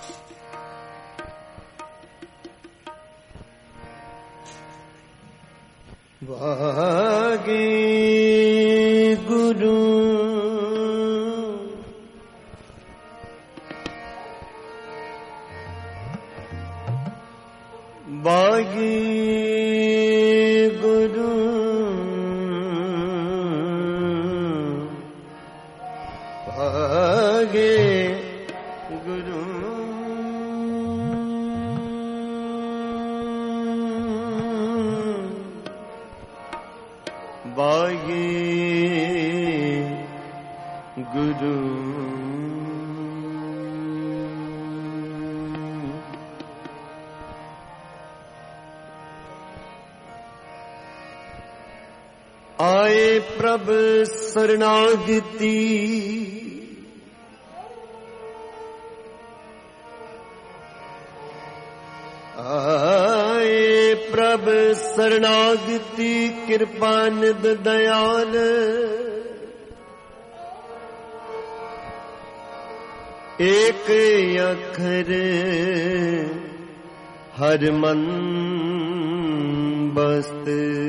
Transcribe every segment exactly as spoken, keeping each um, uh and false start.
वागे गुरु वागे गुरु वागे गुरु वागे गुरु आए प्रभ शरणागति आए प्रभ शरणागति कृपा निध दयाल एक अखर हर मन बस्त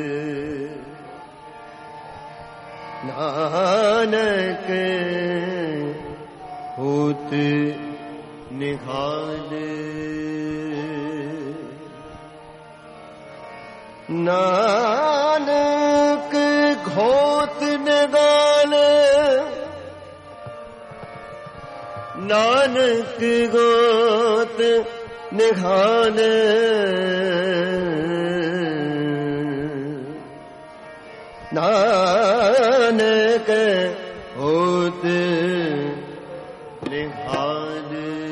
नानक होत निहाल नानक घोत निगाल नानक गोत निहाल नानक होत निहाल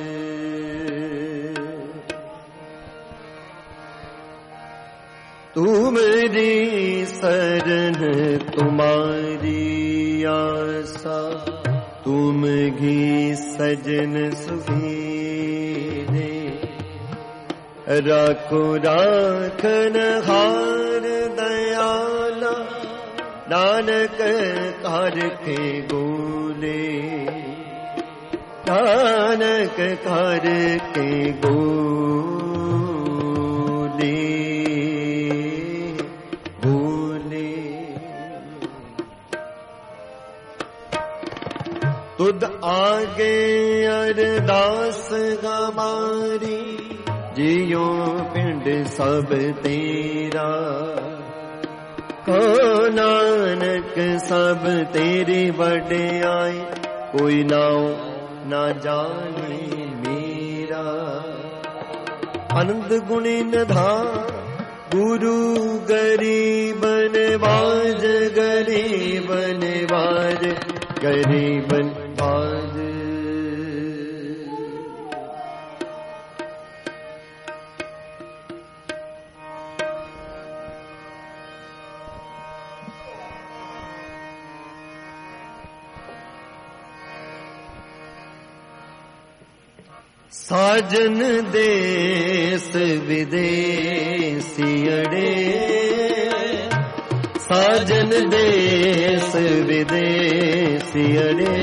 तू मेरी शरण तुम्हारी आशा तुम घी सजन सुधीरे राखो राखन हार दयाला नानक कार के गोले नानक कार के गोले गोले तुद आगे अरदास हमारी जियो पिंड सब तेरा को नानक सब तेरी वड्याई कोई नाओ ना जाने मेरा आनंद गुणी निधान गुरु गरीब नवाज गरीब नवाज गरीब नवाज साजन देश विदेशी अड़े साजन देश विदेशी अड़े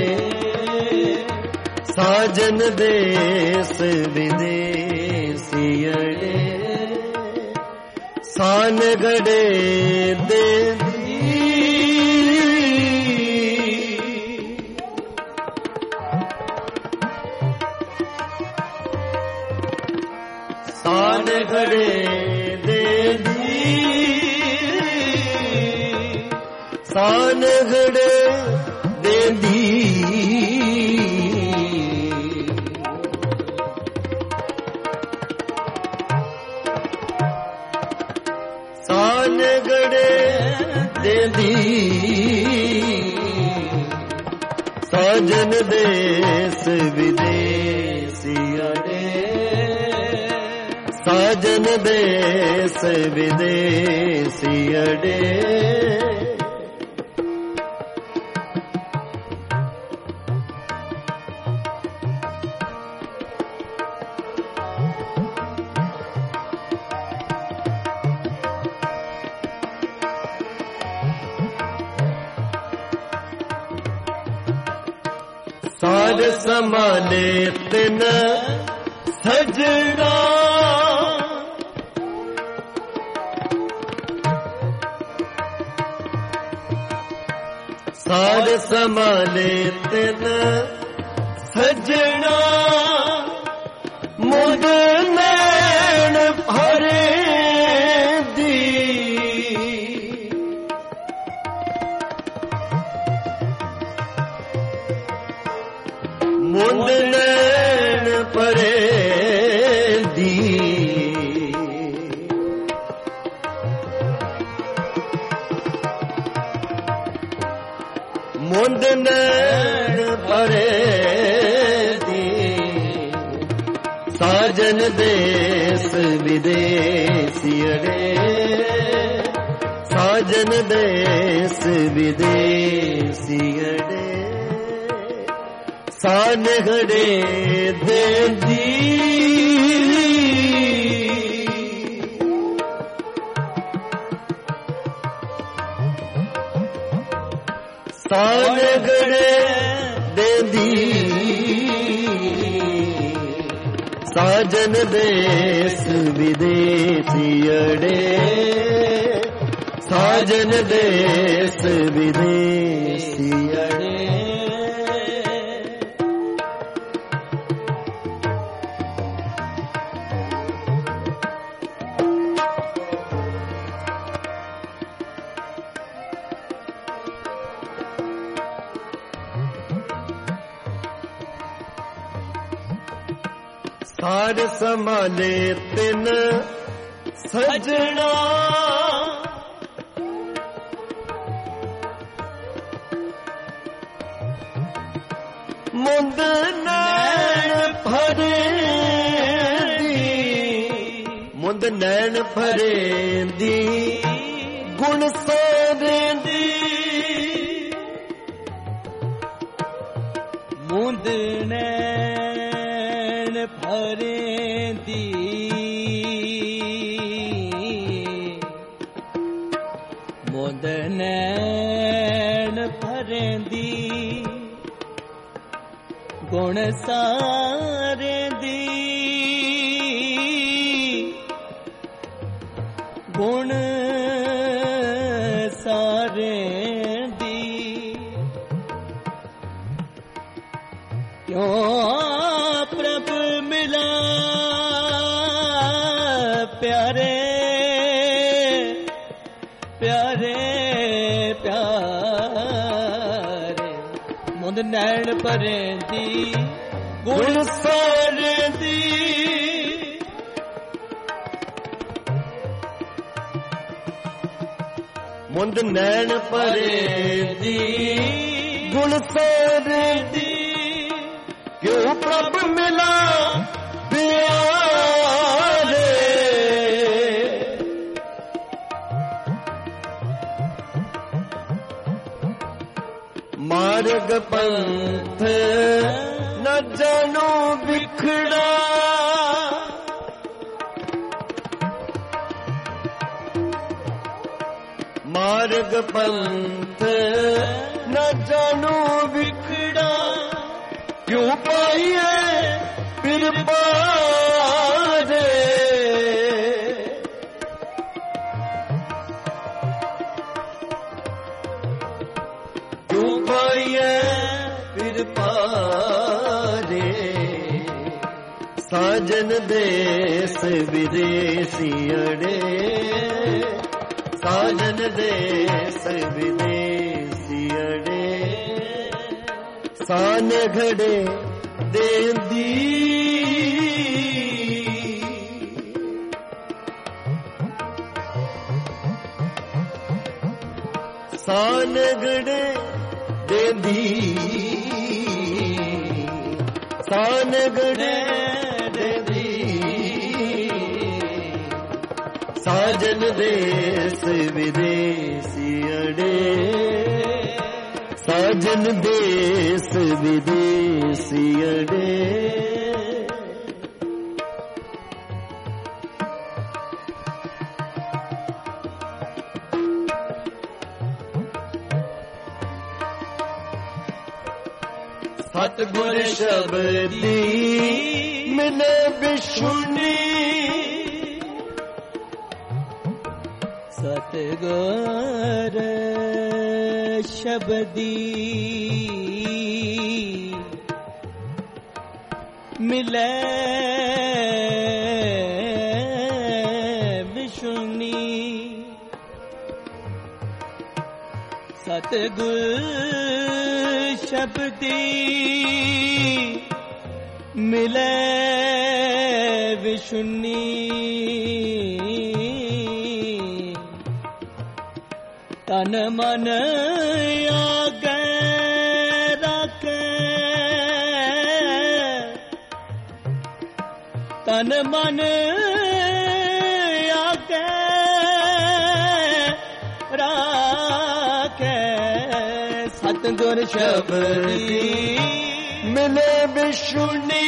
साजन देश विदेशी अड़े सान गड़े दे सान घड़े दे दी सान घड़े दे दी सान घड़े दे दी साजन देश विदेशी अड़े साजन देश विदेशी अड़े सार समाले तिन ਸਜਣਾ ਸਾਰ ਸੰਭਾਲੇ ਤਿਨ ਸਜਣਾ ਮੁੰਦ ਨੈਣ ਭਰੇ ਦੀ ਮੁੰਦ ਨੈਣ ਭਰੇ ਦੀ ਮੁੰਦ ਨੈਣ ਭਰੇ ਦੀ ਸਾਜਨ ਦੇਸ ਵਿਦੇਸੀੜੇ ਸਾਜਨ ਦੇਸ ਵਿਦੇਸੀੜੇ ਸਾਨਗੜੇ ਦੇਂਦੀ ਸਾਨਗੜੇ ਦੇਂਦੀ ਸਾਜਨ ਦੇਸ ਵਿਦੇਸੀੜੇ ਸਾਜਨ ਦੇਸ ਵਿਦੇਸੀੜੇ ਸਾਰ ਸੰਭਾਲੇ ਤਿਨ ਸਜਣਾ ਮੁੰਦ ਨੈਣ ਭਰੇ ਦੀ ਮੁੰਦ ਨੈਣ ਭਰੇ ਦੀ ਗੁਣ ਸੋਰੇ ਦੀ ਮੁੰਦ ਨੈਣ ਭਰੇ ਦੀ ਮੁੰਦ ਨੈਣ ਭਰੇ ਦੀ ਗੁਣ ਸਾਰੇ ਦੀ ਗੁਣ ਸਾਰੇ ਦੀ ਕਿਉਂ ਪ੍ਰਭ ਮਿਲਾ ਪਿਆਰੇ ਪਿਆਰੇ ਪਿਆਰੇ ਮੁੰਦ ਨੈਣ ਭਰੇ ਦੀ ਗੁਣ ਸਾਰੇ ਦੀ ਮੁੰਦ ਨੈਣ ਭਰੇ ਦੀ ਗੁਣ ਸਾਰੇ ਦੀ ਕਿਉਂ ਪ੍ਰਭ ਮਿਲਾ ਪਿਆਰੇ ਮਾਰਗ ਪੰਥ ਨ ਜਾਣੋ ਵਿਖੜਾ ਮਾਰਗ ਪੰਥ ਨ ਜਾਣੋ ਵਿਖੜਾ ਕਿਉਂ ਪਾਈਏ ਫਿਰ ਪਾਰੇ ਕਿਉਂ ਪਾਈਏ ਫਿਰ ਪਾਰੇ ਸਾਜਨ ਦੇਸ ਵਿਦੇਸੀੜੇ ਸਾਜਨ ਦੇਸ ਵਿਦੇਸੀੜੇ ਸਾਨਗੜੇ ਦੇਂਦੀ ਸਾਨਗੜੇ ਦੇਂਦੀ ਸਾਨਗੜੇ ਦੇਂਦੀ ਸਾਜਨ ਦੇਸ ਵਿਦੇਸੀੜੇ ਸਾਜਨ ਦੇਸ ਵਿਦੇਸੀੜੇ ਸਤਿਗੁਰ ਸ਼ਬਦੀ मिले बिशुनी सतगुर शब्दी मिले बिशुनी सतगुर शब्दी मिले विशुनी तन मन आगे रखे तन मन आगे रखे सतगुर शब्दी मिले बिशुनी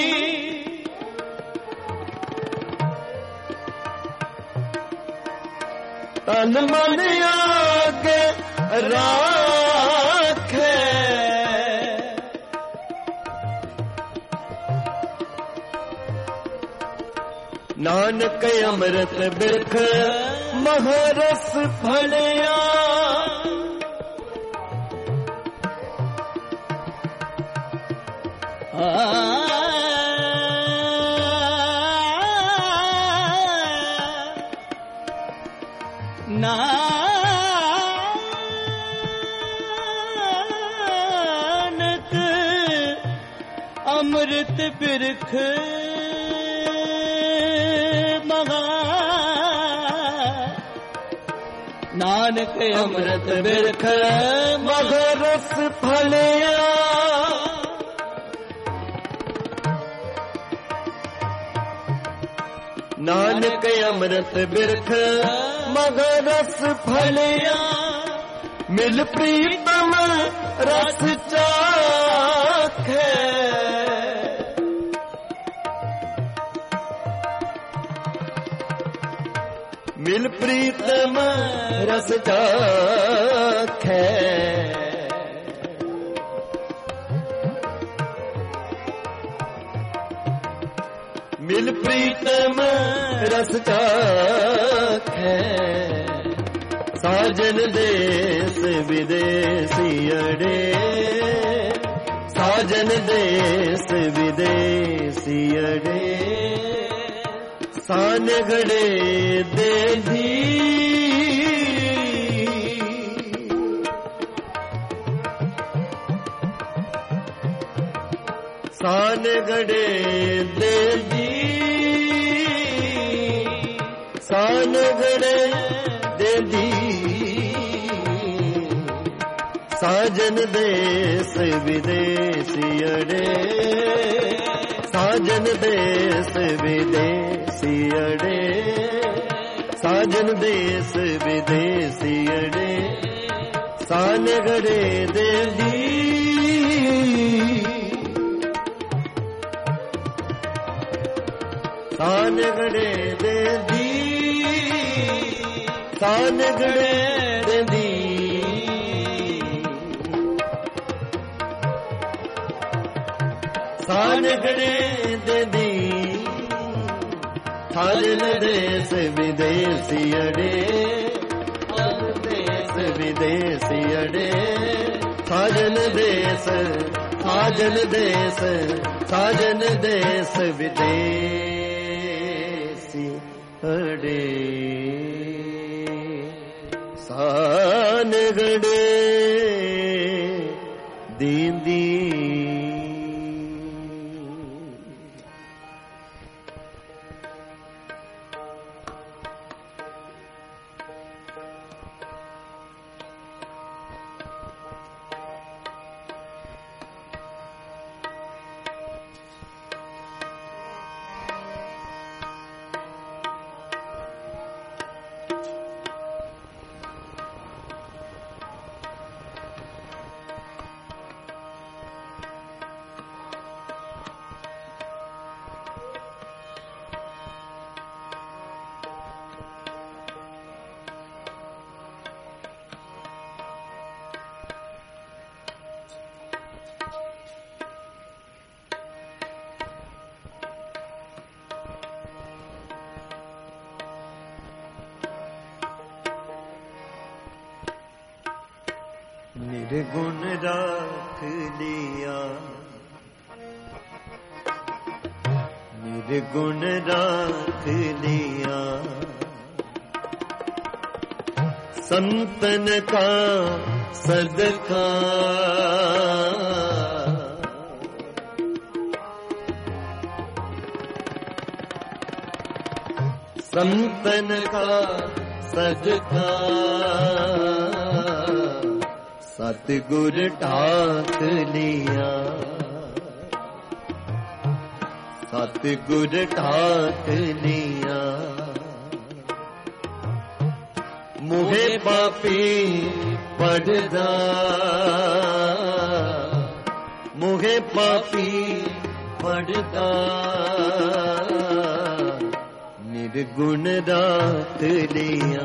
तन मन आगे राखे नानक अमृत बिरख महरस फलिया नानक अमृत बिरख महा नानक अमृत बिरख महरस फलिया नानक अमृत बिरख मगरस फलिया मिल प्रीतम रस चाखे मिल प्रीतम रस चाखे मिल प्रीतम रस चाखे साजन देश विदेशी अड़े साजन देश विदेशी अड़े सान घड़े दे दी सान घड़े दे दी सान घड़े दे दी साजन देश विदेशी अड़े साजन देश विदेशी अड़े साजन देश विदेशी अड़े सान घड़े दे दी सान घड़े दे दी सान घड़े दे दी सान घड़े दे दी साजन देश विदेशी अड़े देश विदेशी अड़े साजन देश साजन देश साजन देश विदेशी अड़े सान घड़े दींदी निर्गुण राख लिया, निर्गुण राख लिया, संतन का सदका, संतन का सदका, सतगुर ठाक लिया, सतगुर ठाक लिया, मुहे पापी पढ़दा, मुहे पापी पढ़दा, निर्गुण राख लिया,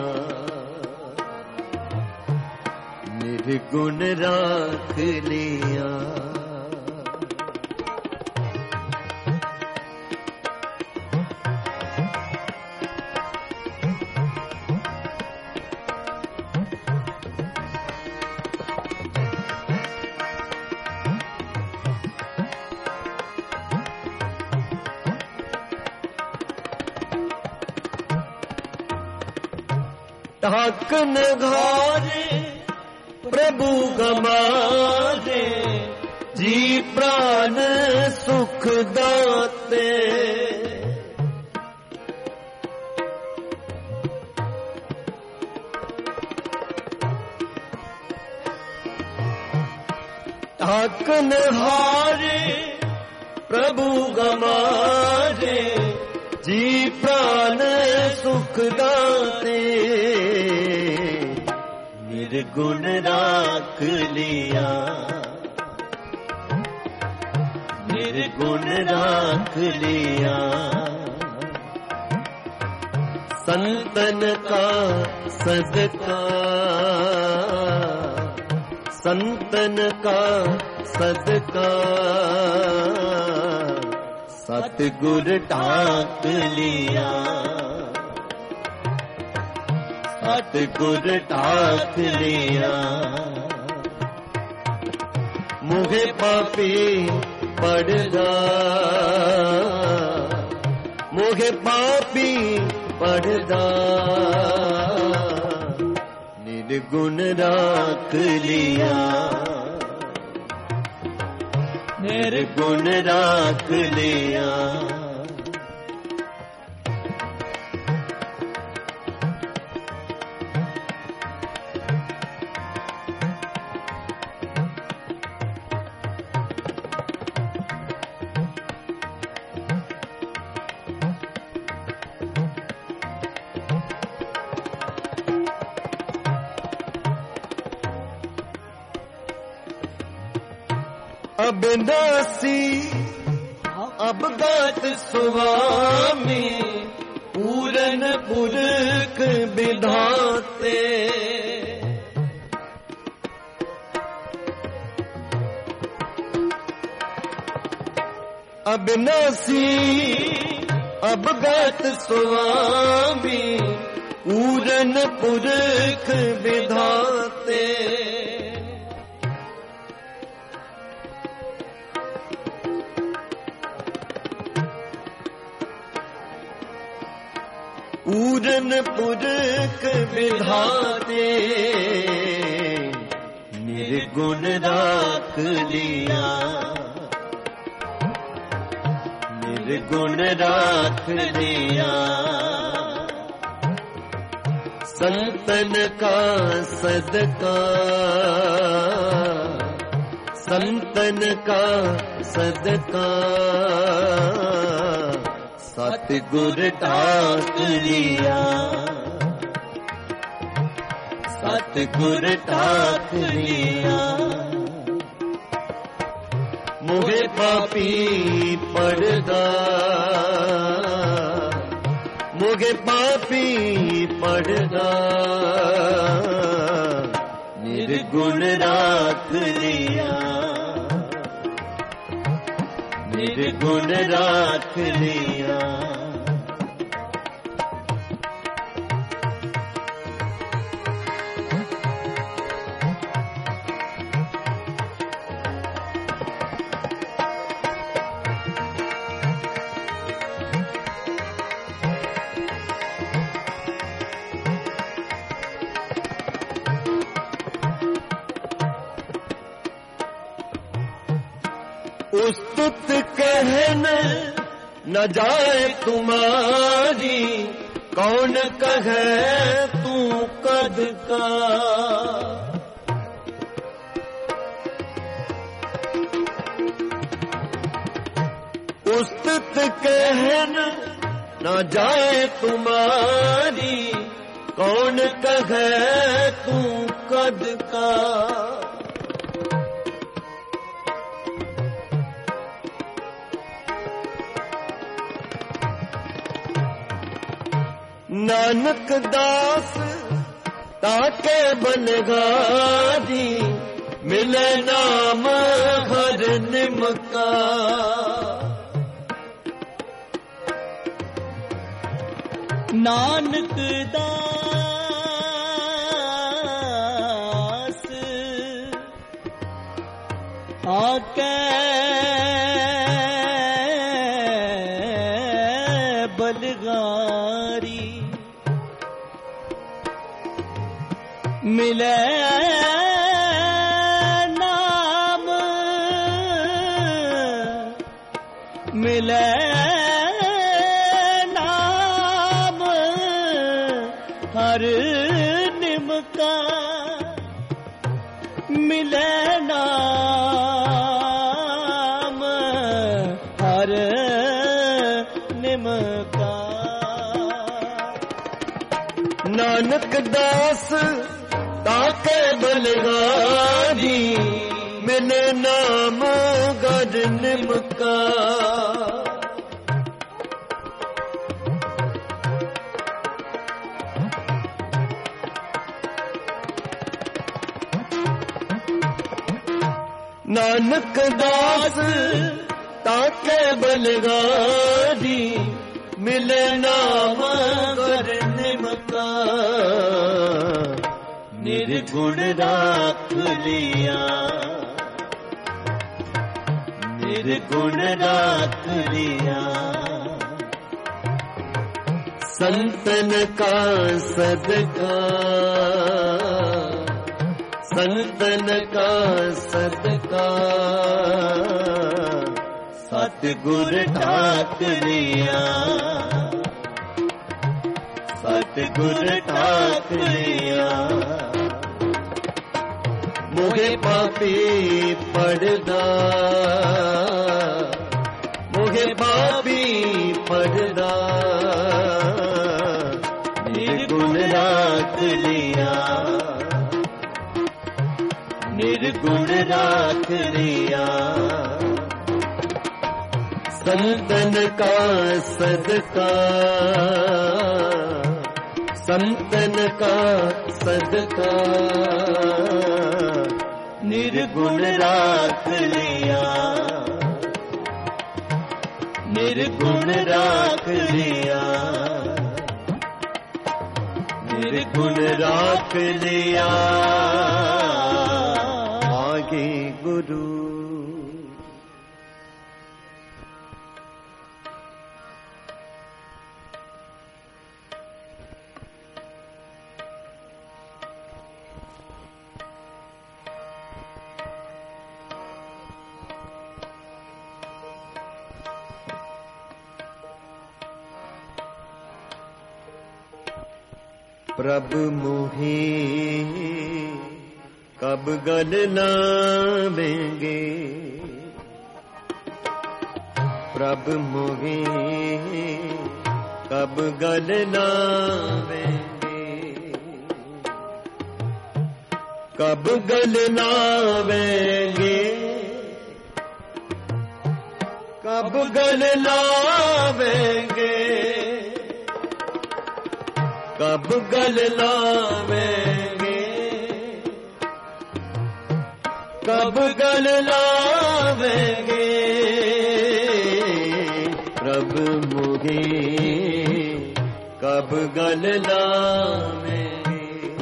निर्गुण राख लिया, ठाकन घारे प्रभु गमारे, जी प्राण सुख दाते, ठाकन हारे प्रभु गमारे, जी प्राण सुख दाते, निर्गुण राख लिया, निर्गुण राख लिया, संतन का सदका, संतन का सदका, सतगुर ठाक लिया, सतगुर ठाक लिया, मुहे पापी पढ़दा, मुहे पापी पढ़दा, निर्गुण राख लिया, निर्गुण राख लिया, अविनाशी अवगत स्वामी, पूरन पुरख विधाते, अविनाशी अवगत स्वामी, पूरन पुरख विधाते, पूरन पुरख विधाते, निर्गुण राख लिया, निर्गुण राख लिया, संतन का सदका, संतन का सदका, सतगुर ठाक लिया, सतगुर ठाक लिया, मुहे पापी पढ़दा, मुहे पापी पढ़दा, निर्गुण राख लिया, निर्गुण राख लिया, कहन न जाए तुम्हारी, कौन कहे तू कद का। उस्तत कहन न जाए तुम्हारी, कौन कहे तू कद का। नानक दास ताके बलगारी, मिले नाम हर निमका। नानक दास आके बलगारी, मिले नाम मिले नाम हर निमका, मिले नाम हर निमका। नानक दास ताके बलगारी, मिले नाम गर निमका। नानक दास ताके बलगारी, मिले नाम गर निमका। निर्गुण राख लिया, निर्गुण राख लिया। संतन का सदका, संतन का सदका। सतगुर ठाक लिया, सतगुर ठाक लिया। मोहे पापी पड़दा, मोहे पापी पड़दा। निर्गुण राख लिया, निर्गुण राख लिया। संतन का सदका, संतन का सदका। निर्गुण राख लिया, निर्गुण राख लिया। निर्गुण राख लिया। आगे गुरु प्रभु मोहे कब गल लावेंगे, प्रभु मोहे कब गल लावेंगे। कब गल लावेंगे, कब गल लावेंगे। कब गल लावेंगे, कब गल लावेंगे। प्रभु मोहे कब गल लावेंगे,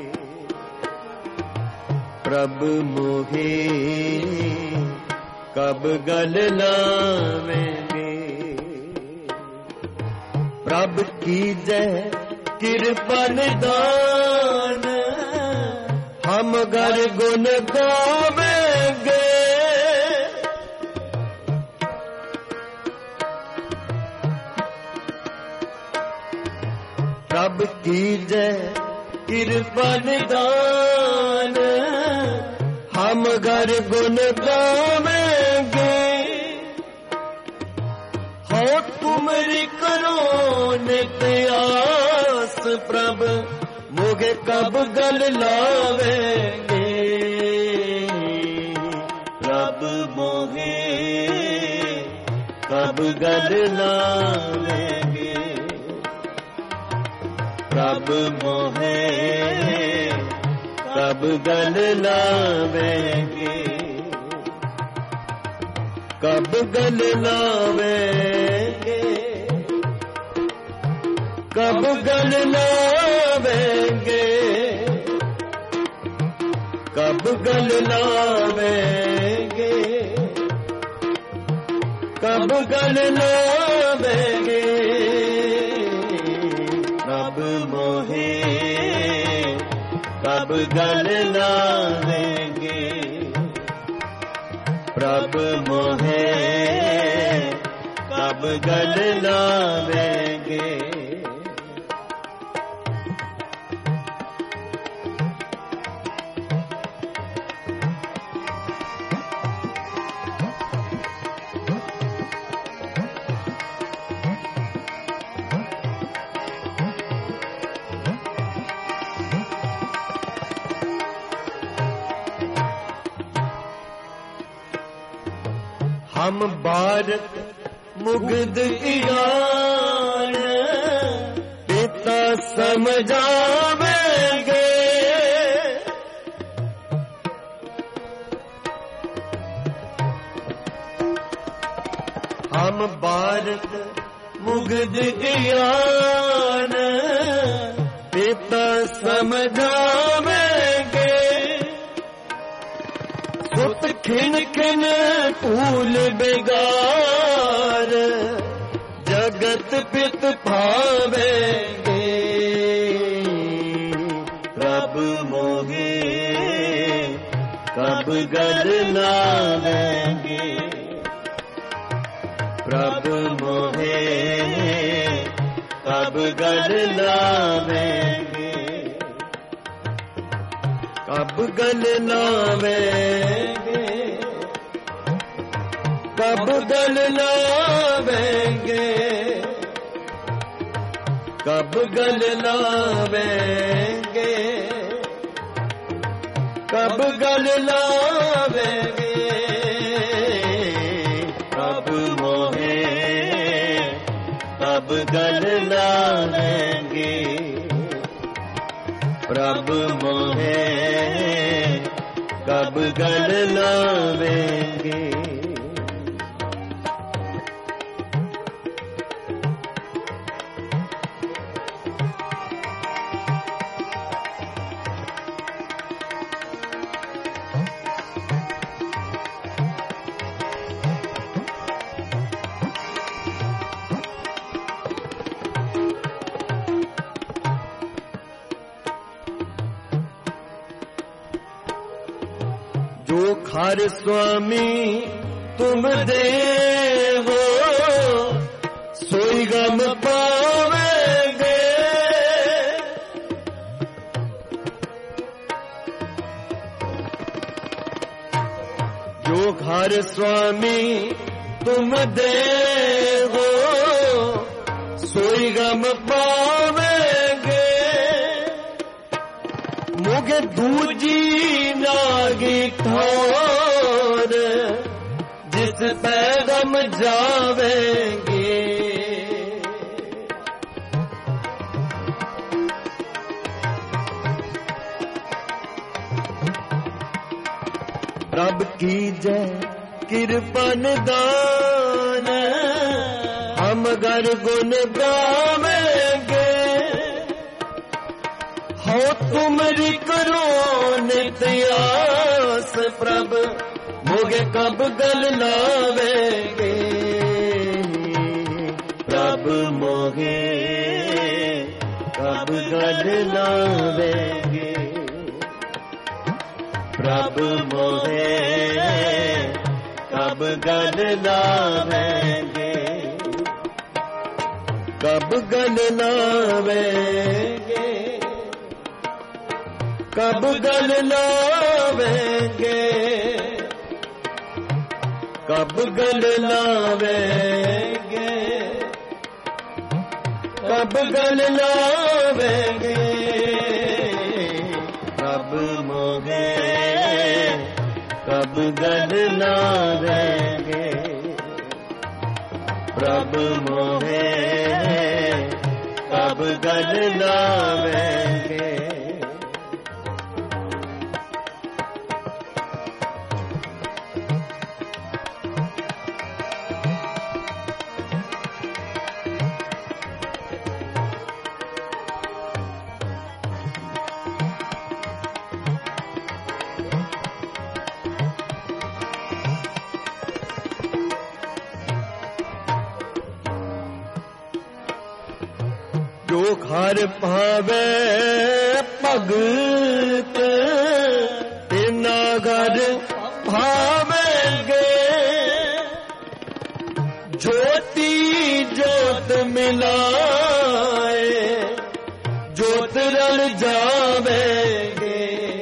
प्रभु मोहे कब गल लावेंगे। प्रभु की जय कृपन दान, हम गर गुण गावेंगे। प्रभ कीजै कृपा निदान, हम घर गुण गावेंगे। हो तुमरी करो नित आस, प्रभ मोगे कब गल लावेंगे। प्रभ मोगे कब गल लावेंगे। प्रभ मोहे कब गल लावेंगे। कब गल लावेंगे। कब गल लावेंगे। कब गल लावेंगे। कब गल लावेंगे। प्रभ मोहे कब गल लावेंगे। प्रभ मोहे कब गल लावेंगे। हम भारत मुग्ध ईरान, पिता समझावेंगे। हम भारत मुग्ध ईरान, पिता समझावेंगे। सुत खिन खिन फूल बेगार, जगत पित भावेंगे। प्रभ मोहे कब गल लावेंगे। प्रभ मोहे कब गल लावेंगे। कब गल लावेंगे। कब गल लावेंगे। कब गल लावेंगे। कब गल लावेंगे। प्रभ मोहे कब गल लावेंगे। प्रभ मोहे कब गल लावेंगे। जो खार स्वामी तुम देवो, सोई गम पावेंगे। जो खार स्वामी तुम देवो, सोई गम पावेंगे। मुझे दूजी नागी ठोर, जिस पैगम जावेंगे। प्रभ कीजै कृपा निदान, हम घर गुण गावेंगे। हो तुमरी करो नित आस, प्रभ मोगे कब गल लावेंगे। प्रभ मोगे कब गल लावेंगे। प्रभ मोगे कब गल लावेंगे। कब गल लावेंगे, कब गल लावेंगे, कब गल लावेंगे, कब गल लावेंगे, कब मोहे कब गल लावेंगे, प्रभु मोहे कब गल लावेंगे। जो घर पावे भगत तिना घर भावेंगे, ज्योति ज्योत मिलाए ज्योत रल जावेंगे।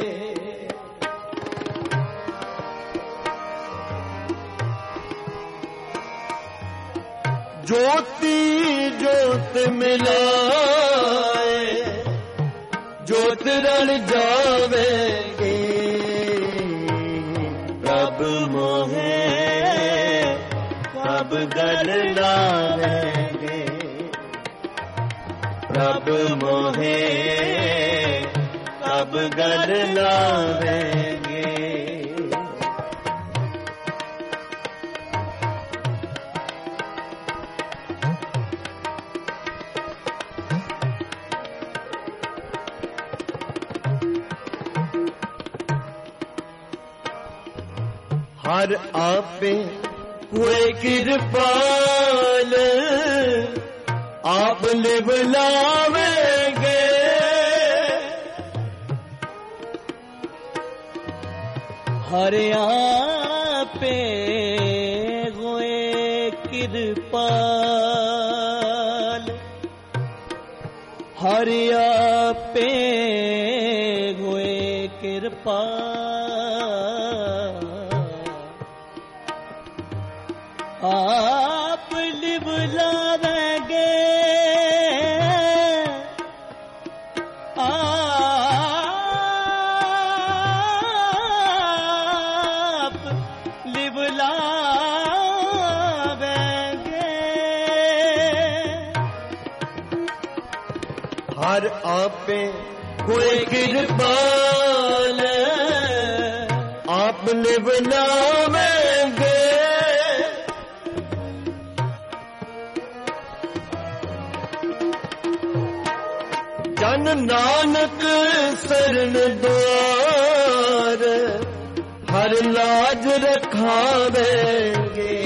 ज्योति ज्योत मिलाए ज्योत रल जावेंगे, प्रभु मोहे कब गल लावेंगे, प्रभु मोहे कब गल लावेंगे। हर आपे हुए कृपाल आप लिव लावेंगे, हर आपे हुए कृपाल, हर आपे हुए कृपाल, आप लिव लावेंगे, आप लिव लावेंगे। हर आपे कोई कृपाल आप लिव लावेंगे, जन नानक शरण द्वार हर लाज रखावेंगे।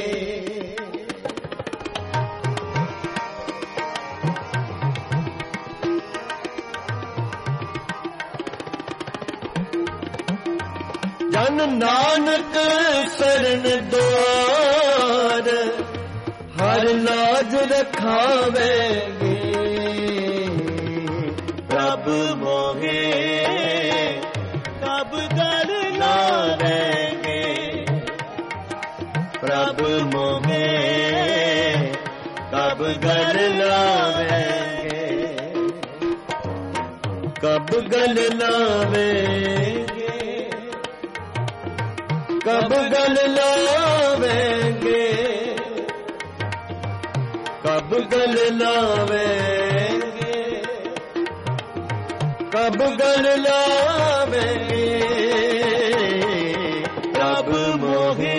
जन नानक शरण द्वार हर लाज रखावेंगे, प्रभु मोहे कब गल लावेंगे, प्रभु मोहे कब गल लावेंगे, कब गल लावेंगे, कब गल लावेंगे, कब गल लावेंगे, कब गल लावेंगे, प्रभु मोहे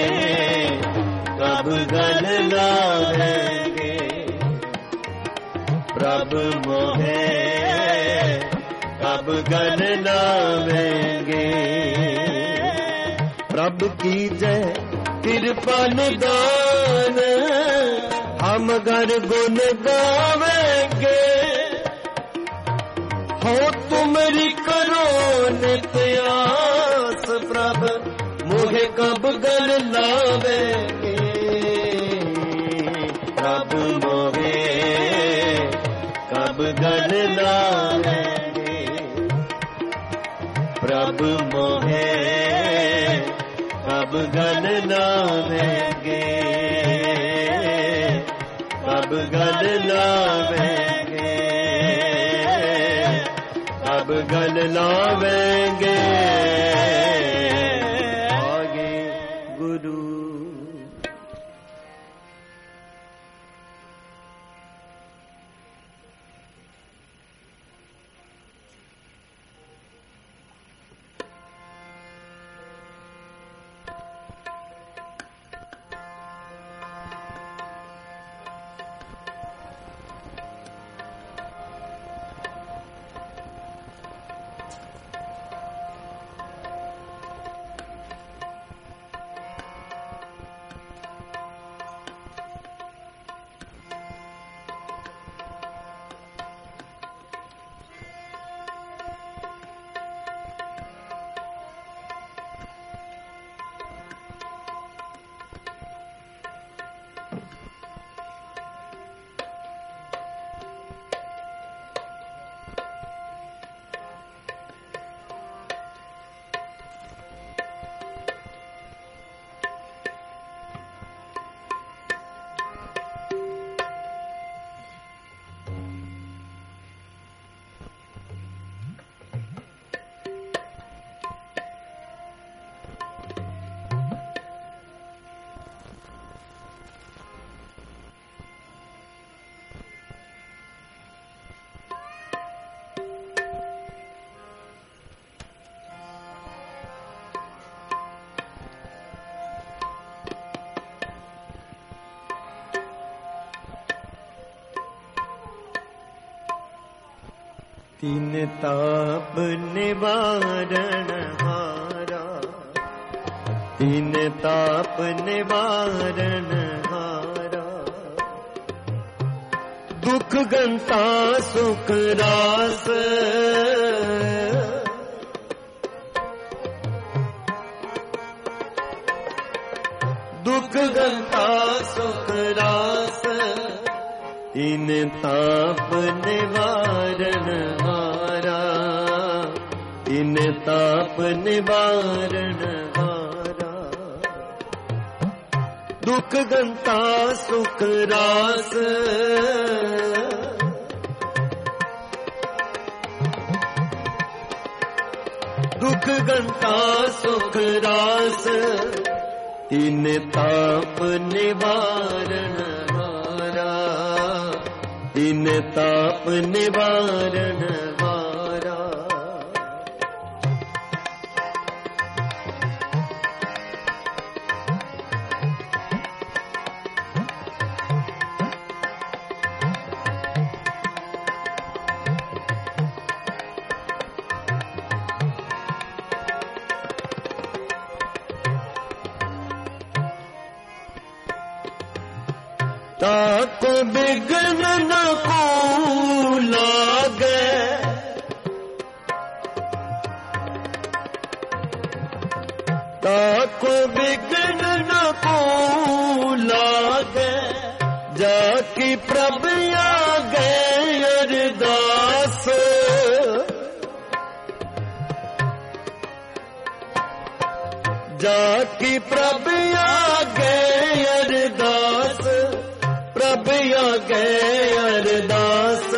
कब गल लावेंगे, प्रभु मोहे कब गल लावेंगे। प्रभु की जय कृपा निदान हम घर गुण गावेंगे, हो तुमरी करो नित्यास प्रभु मुझे कब गल लावेंगे, प्रभु मोहे कब गल लावेंगे प्रभु मोहे कब गल लावेंगे कब गल लावेंगे कब गल लावेंगे आगे गुरु। तीन ताप निवारण हारा तीन ताप निवारण हारा दुख गंता सुख रास दुख गंता सुख रास तीन ताप निवारण हारा तीन ताप निवारण हारा दुख गंता सुख रास दुख गंता सुख रास तीन ताप निवारण तीन ताप निवारण हारा ताको बिघ्न न को लागे ताको बिघ्न न को लागे जाकी प्रभु आगे अरदास जाकी प्रभु आगे अरदास प्रभु आगे अरदास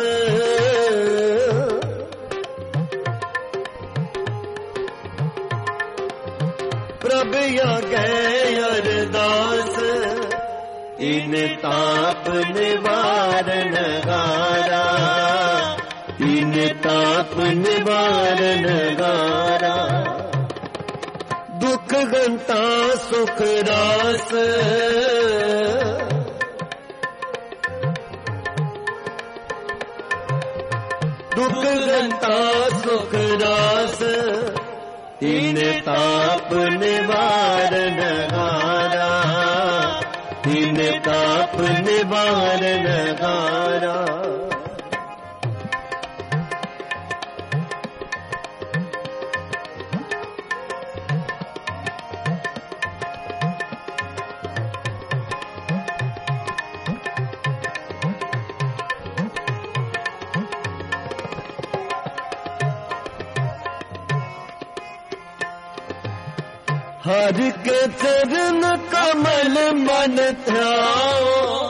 प्रभु आगे अरदास इन ताप निवारण हारा इन ताप निवारण हारा दुख गंता सुख रास दुख गंता सुख रास तीन ताप निवारण हारा तीन ताप निवारण हारा हर के चरण कमल मन ध्याओ,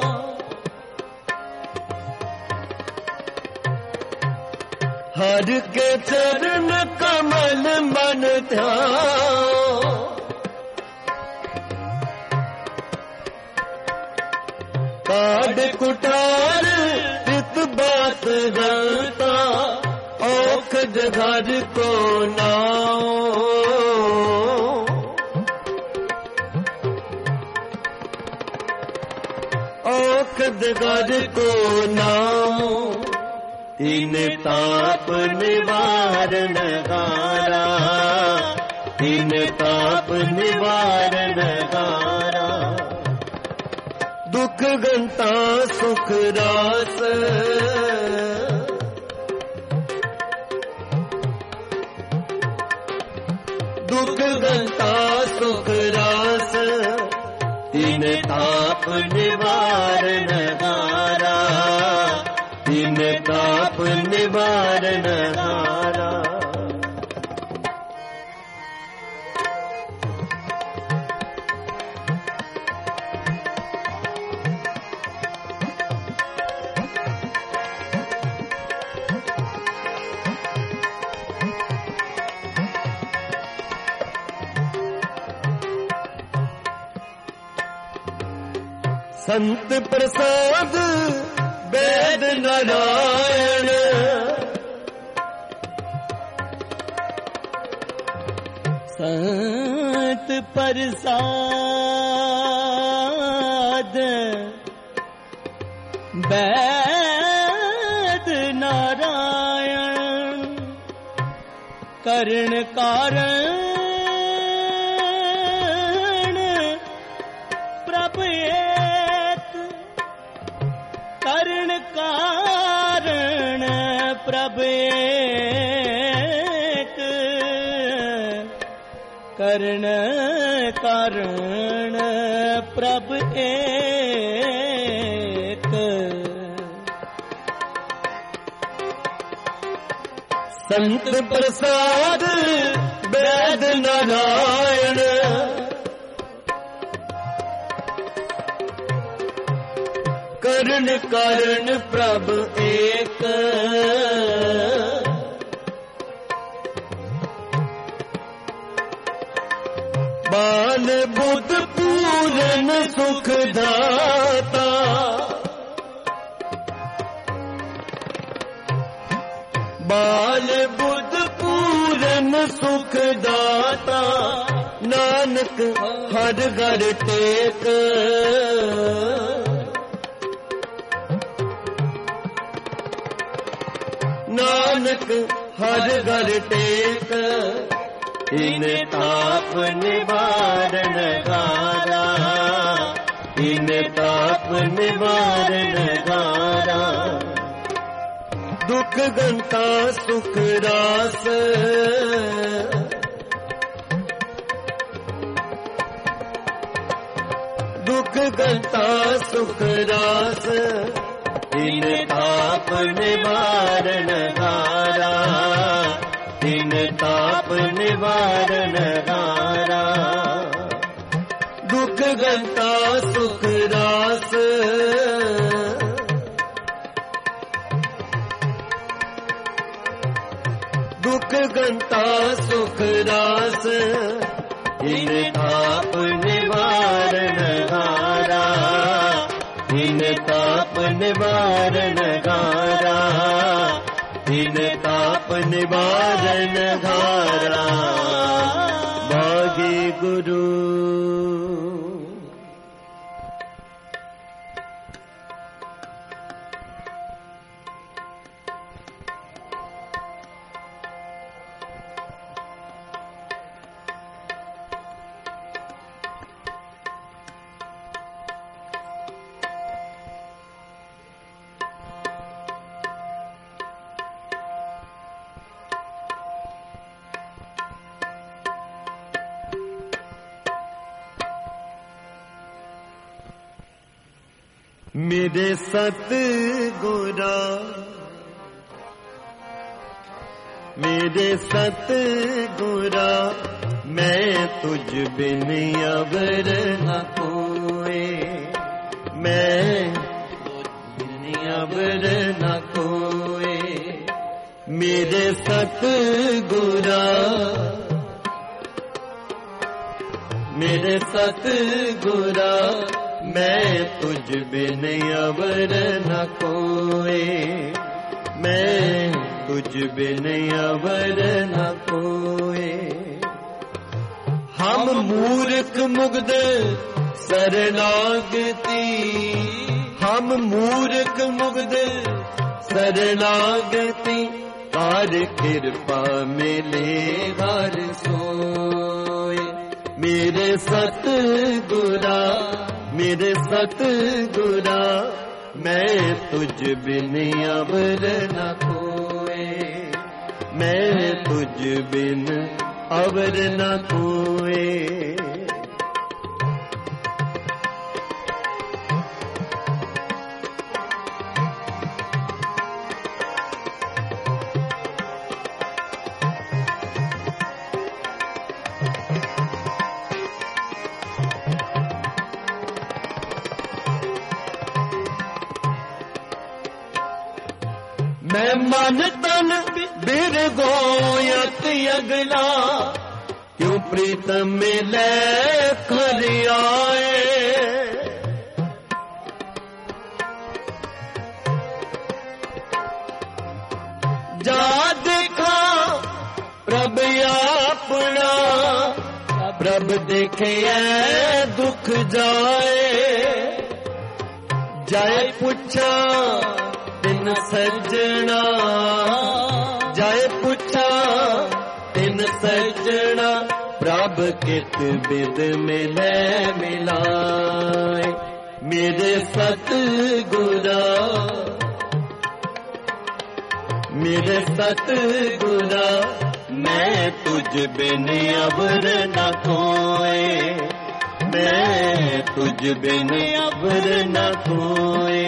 हर के चरण कमल मन ध्याओ। काढ़ कुठार चित बात गलता, औखद घर को नाओ। औखद घर को नाओ, तीन ताप निवारण हारा, तीन ताप निवारण हारा। दुख गंता सुख रास, दुख गंता सुख रास, तीन ताप निवारण हारा, तीन ताप निवारण हारा। संत प्रसाद वेद नारायण, संत प्रसाद वेद नारायण, करण कारण प्रभु एक, करण कारण प्रभु एक, करण कारण प्रभु एक। संत प्रसाद वेद नारायण, करण कारण प्रभु एक। बाल बुद्ध पूरन सुख दाता, बाल बुद्ध पूरन सुख दाता, नानक हर घर टेक। नानक हर घर टेक, इन ताप निवारण हारा, इन ताप निवारण हारा। दुख गंता सुख रास, दुख गंता सुख रास, इन ताप निवारण हारा, इन ताप निवारण हारा। दुख गंता सुख रास, दुख गंता सुख रास, इन ताप निवारण हारा, इन ताप निवारण हारा, इन ताप निवारण हारा। भागी गुरु मेरे सतगुरा मेरे सतगुरा मैं तुझ बिन अवर न कोए, मैं तुझ बिन अवर न कोए। मेरे सतगुरा मेरे सतगुरा मैं तुझ बिन अवर न कोए, मैं तुझ बिन अवर न कोए। हम मूर्ख मुग्ध शरणागति, हम मूर्ख मुग्ध शरणागति, कार कृपा मिले हर सोए। मेरे सतगुरा मेरे सतगुरा मैं तुझ बिन अवर न कोए, मैं तुझ बिन अवर न कोए। मैं मन तन बिर गोयत अगला, क्यों प्रीतम मिले कर आए। जा देखा प्रभ अपना, प्रभ देखे दुख जाए। जाए पूछा तिन सजना, जाए पूछा तिन सजना, प्रभ कित बिद मिले मिलाए। मेरे सतगुरा मेरे सतगुरा मैं तुझ बिन अवर न कोए, मैं तुझ बिन अवर न कोए।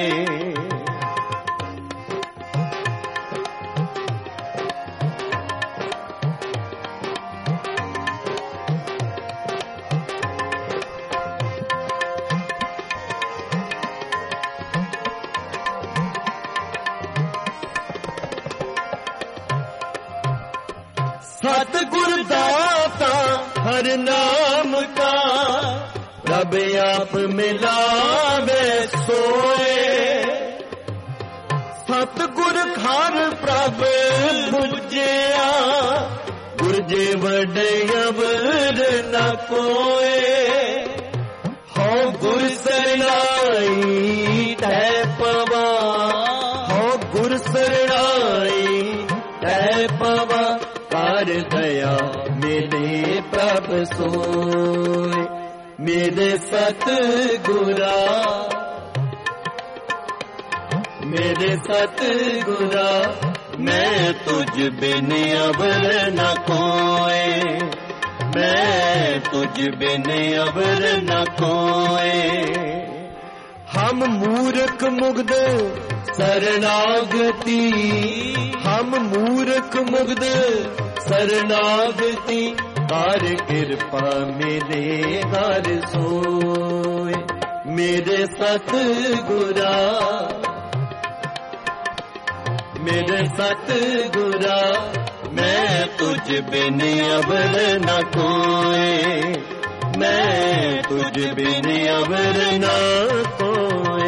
सतगुर दाता हर नाम का, प्रभ आप मिलावे सोए। सतगुर खार प्रभ बुझिया, गुरजे वडे अवर न कोए। हो गुर सरनाई तै पवा, हो गुर सरनाई तै पवा। कार दया मेरे प्रभ सोए। मेरे सतगुरा मेरे सतगुरा मैं तुझ बिन अवर न कोए, मैं तुझ बिन अवर न कोए। हम मूर्ख मुग्ध शरणागति, हम मूर्ख मुग्ध शरणागति, कार कृपा मिले हर सोए। मेरे सतगुरा मेरे सतगुरा मैं तुझ बिन अवर न कोए, मैं तुझ बिन अवर न कोए।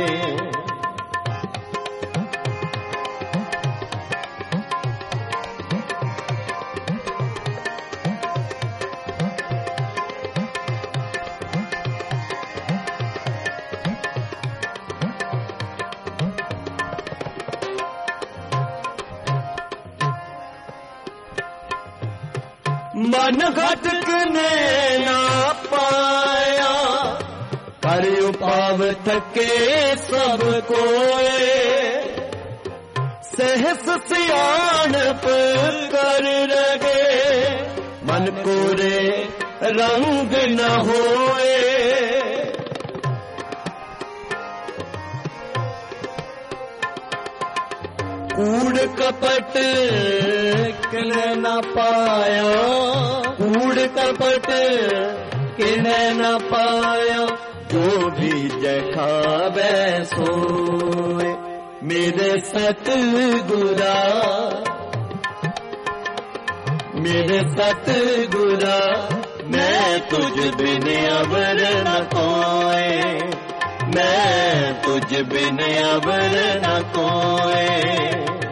मन घटकने ना पाया, कर उपाव थके सब कोए। सहस सियाणप कर रगे, मन कोरे रंग न होए। कूड़ कपट किने न पायो, कूड़ कपट किने न पायो, जो भी जखावे सोए। मेरे सतगुरा, मेरे सतगुरा, मैं तुझ बिन अबर न कोए, मैं तुझ बिन अबर न कोए।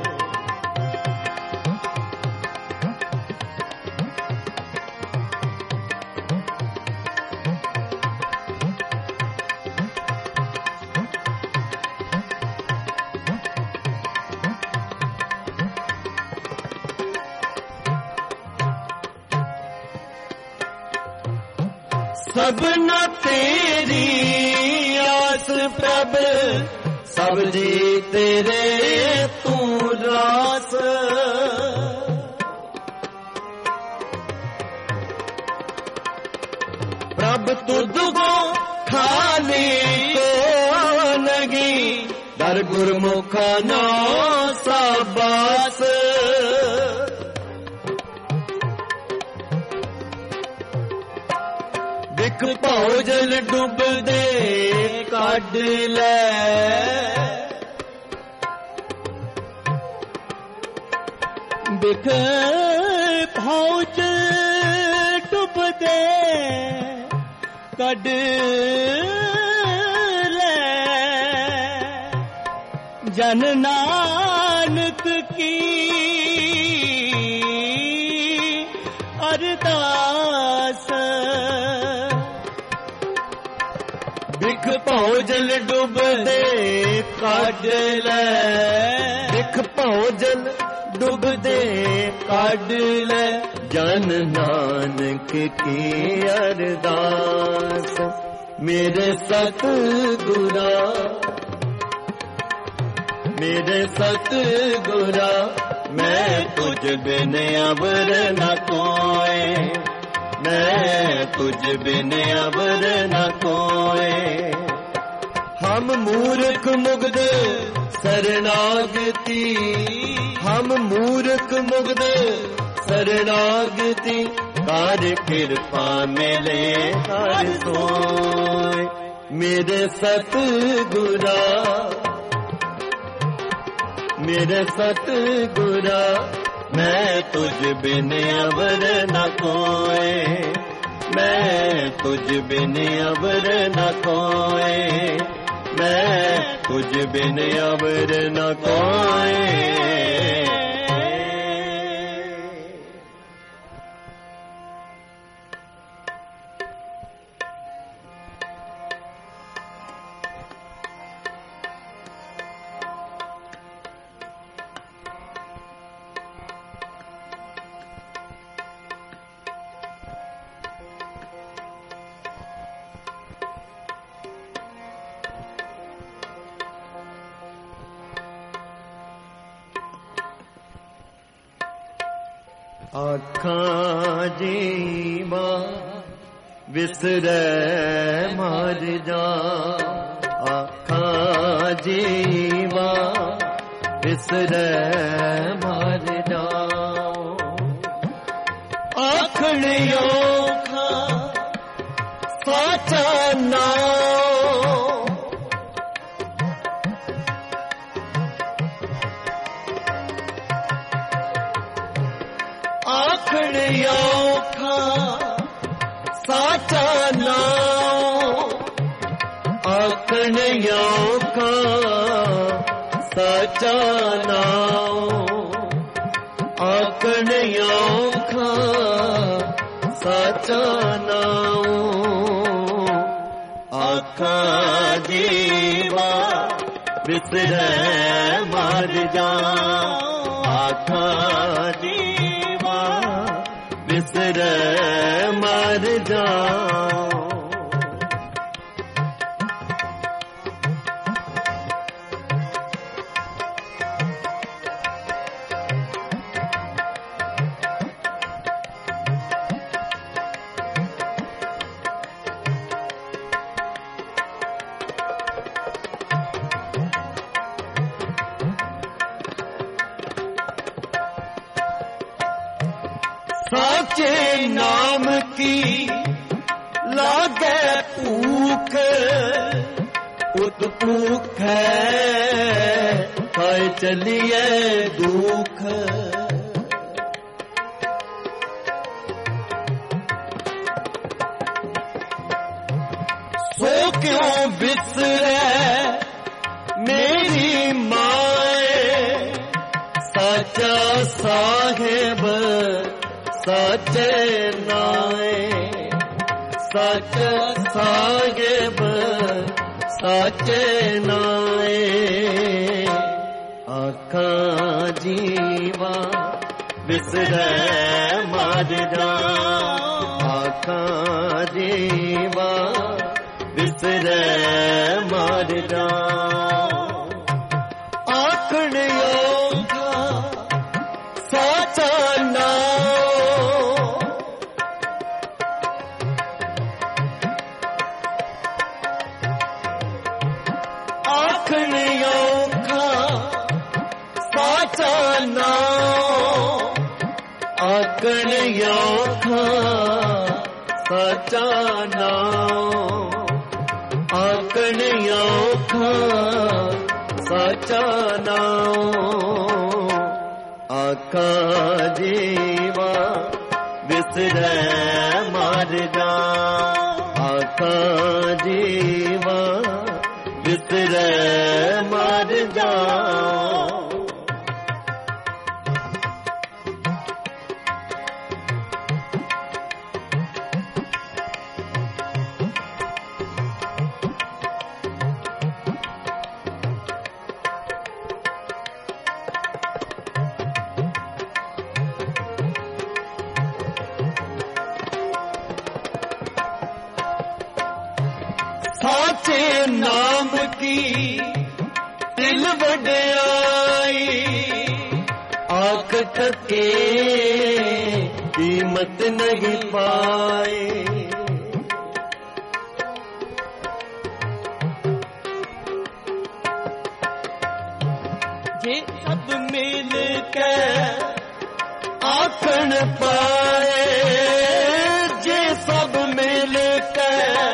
सबना तेरी आस प्रभ, सब जी तेरे तू रास। प्रभ तुद को खाली को लगी, दर गुरमुख नो साबास। बिख भोजल डूब दे काढ़ ले, बिख भोजल डूब दे काढ़ ले। जन नानक की अरदास, बिख भोजल डूब दे काढ़ ले, बिख भोजल डूब दे काढ़ ले। जन नानक की अरदास, मेरे सतगुरा, मेरे सतगुरा, मैं तुझ बिन अबर न कोए, मैं तुझ बिन अबर न कोए। हम मूर्ख मुग्ध शरणागति, हम मूर्ख मुग्ध शरणागति, कार कृपा मिले हर सोए। मेरे सतगुरा, मेरे सतगुरा, मैं तुझ बिन अबर न कोए, मैं तुझ बिन अबर न कोए, मैं तुझ बिन अबर न कोए। आखां जीवा विसरै मर जा, आखां जीवा विसरै मर जा। आखण औखा साचा नाम, आखण औखा साचा नाम, आखण औखा साचा नाम, आखण औखा साचा नाम। आखां जीवा विसरै मर जा, आखां जीवा विसरै मर जा। साचे नाम की लागे भूख, उत भूख है खाए चलिए दुख। सो क्यों बिसरे मेरी माए, साचा साहेब साचे नाए, साचा साहेब साचे नाए। आखां जीवा बिसरे मार जा, आखां जीवा बिसरे मार जा। आखण योगा साचा नाओ, आखण योगा साचा नाओ, आखण योगा साचा नाओ, आखण योगा साचा नाओ। आखां जीवा बिसरे मार जा, आखां जीवा बिसरे मार जा। साचे नाम की दिल वड्याई, आख तके कीमत नहीं पाए। जे सब मिल के आखण पाए, जे सब मिल के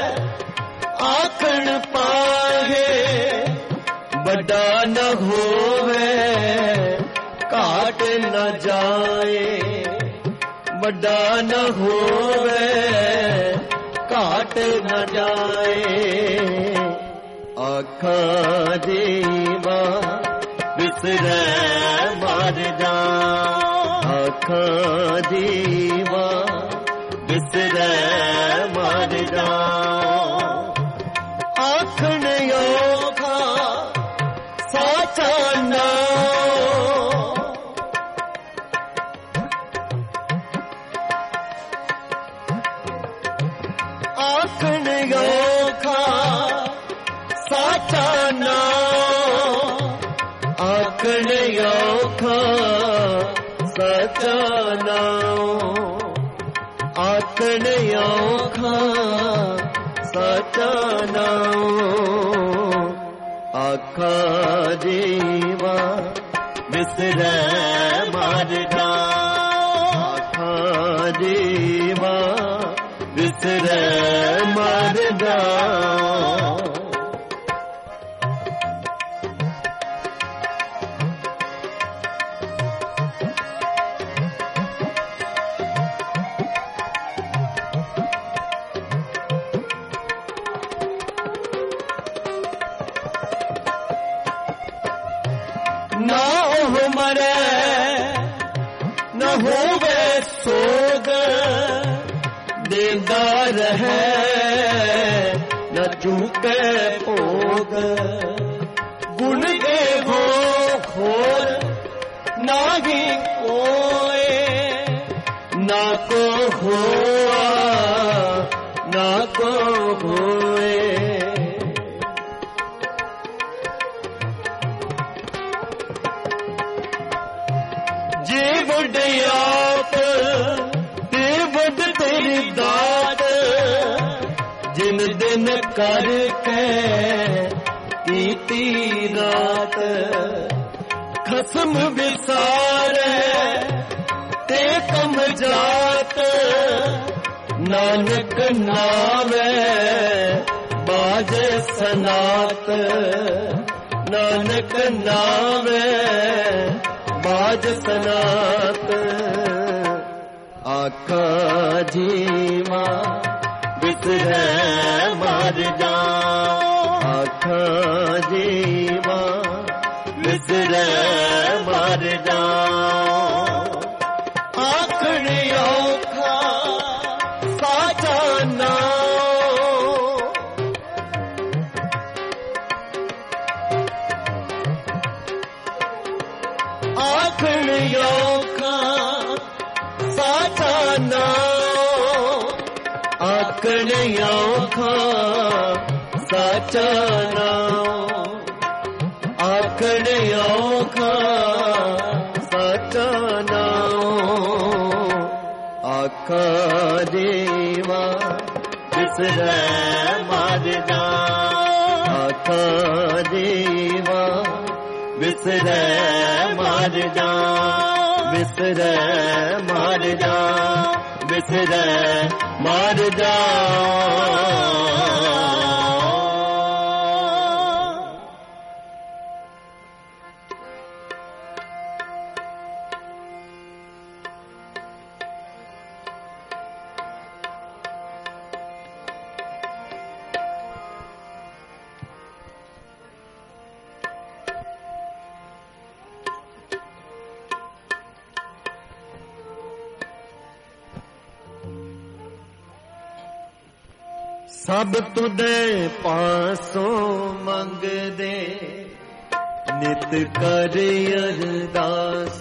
आखण पाए। बड़ा न होवे काट न जाए, बड़ा न होवे काट न जाए। आखां जीवा बिसरे मार जा, आखां जीवा बिसरे मार जा। आखण योगा साचा नाओ, आखण योगा साचा नाओ, आखण योगा साचा नाओ, आखण योगा साचा नाओ। आखां जीवा बिसरे मार जा, आखां जीवा बिसरे मार जा। ना हो मरे न होवे सोग, देंदा रहे न चूके भोग। गुण के हो खोर ना ही कोए, ना को होआ ना को होए। जे वड्याप ते वड तेरी दात, जिन दिन करके कीती रात। खसम विसारे ते कम जात नानक नावे बाजे सनात नानक नावे बाज सनात आखा जीवा बिसरे मर जा आखा जीवा बिसरे मर जा आखड़ी औखा साचा ना आखड़ी औखा साचा ना आखड़ी औखा साचा ना आखड़ी औखा साचा ना आखा जीवा बिसरे मर जा आखा जीवा बिसरे मर जा बिसरे मर जा बिसरे मर जा सब तुदे पासों मंग दे नित कर अरदास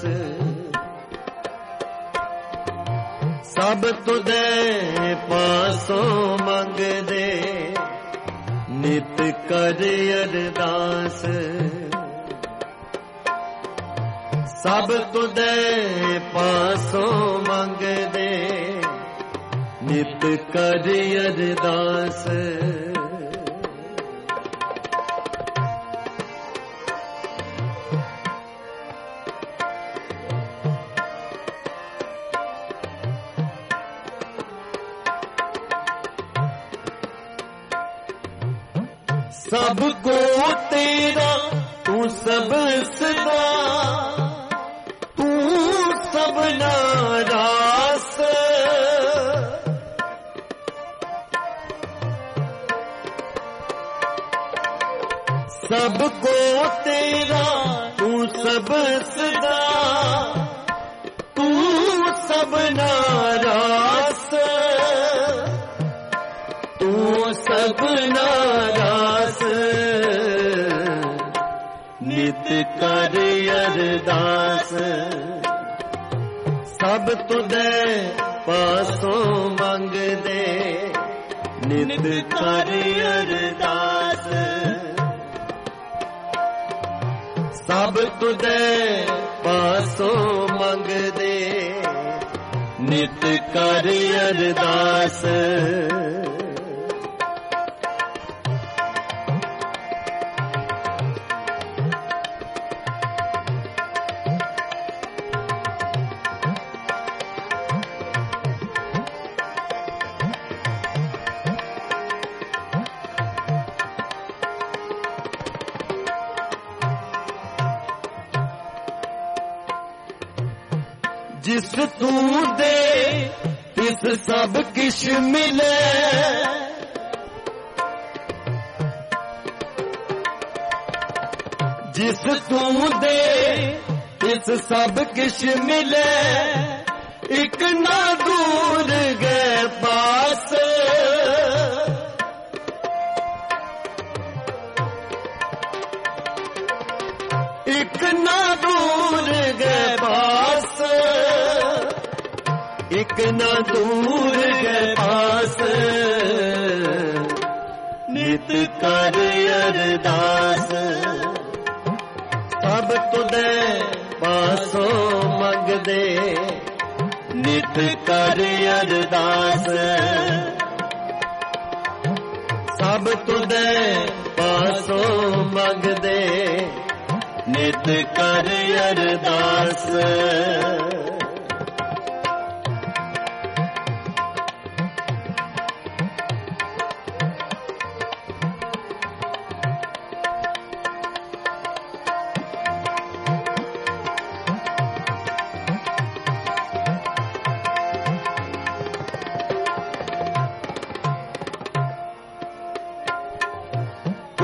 सब तुदे पासों मंग दे नित कर अरदास सब तुदे पासों मंग दे नित कर अरदास सबको तेरा तू सब सदा तू सब नारास सबको तेरा तू सब सदा तू सब नारास तू सब नारास नित कर अरदास सब तुदे पासों मंग दे नित कर अरदास सब तुदे पासों मंग दे नित कर अरदास जिस तू दे तिस सब किश मिले जिस तू दे तिस सब किश मिले एक ना दूर गए पास एक ना दूर गए पास एक ना दूर के पास नित कर अरदास सब तुदे पासों मंग दे नित कर अरदास सब तुदे पासों मंग दे नित कर अरदास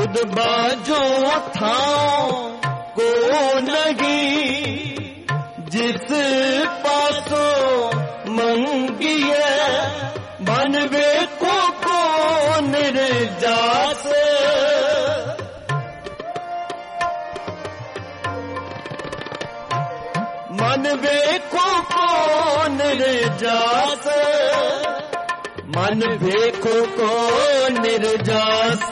खुद बाजो थाओ को नहीं जिस पासो मंगिए मन वेखो को निर्जास मन वेखो को निर्जास मन वेखो को निर्जास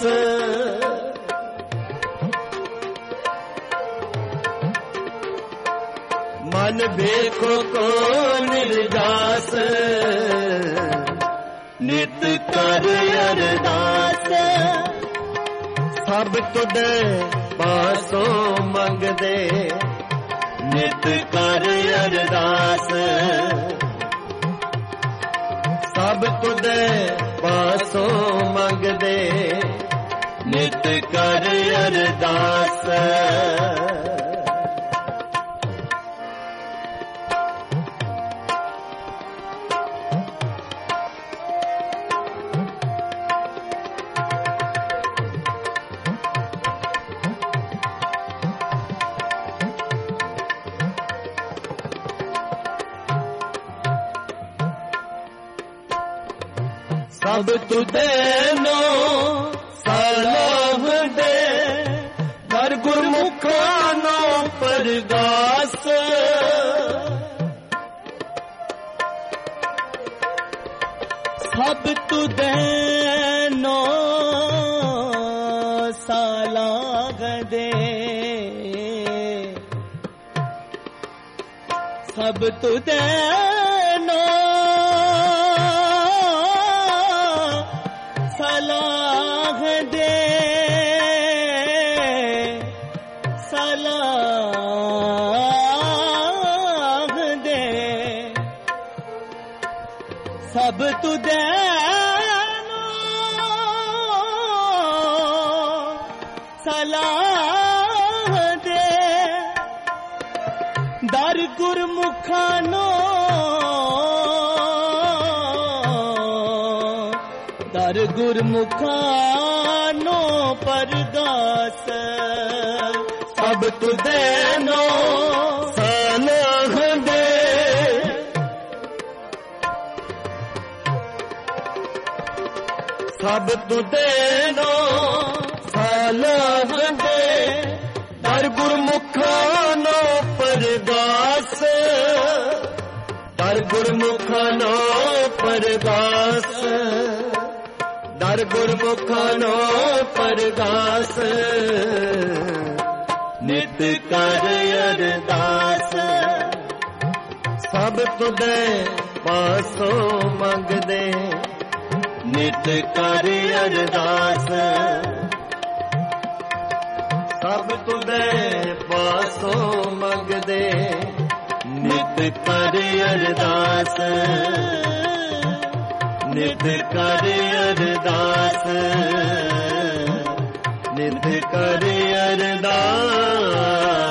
मन वेखो को निर्जास नित कर अरदास सब तुदे पासों मंगदे नित कर अरदास सब तुदे पासों मंगदे नित कर अरदास सब तुदेनो सलाम दे कर गुरमुखानो परगास सब तुदेनो सलाम दे सब तुदेनो सलाह दे सलाह दे सब तुदे सलाह दे दर गुरमुखानो दर गुरमुखानो परगास सब तुदेनो सलाह दे सब तुदेनो सलाह दे दर गुरमुखानो परगास दर गुरमुखानो परगास दर गुरमुखानो परगास नित कर अरदास सब तुदे पासों मंगदे नित कर अरदास सब तुदे पासों मंगदे नित कर अरदास नित कर अरदास नित कर अरदास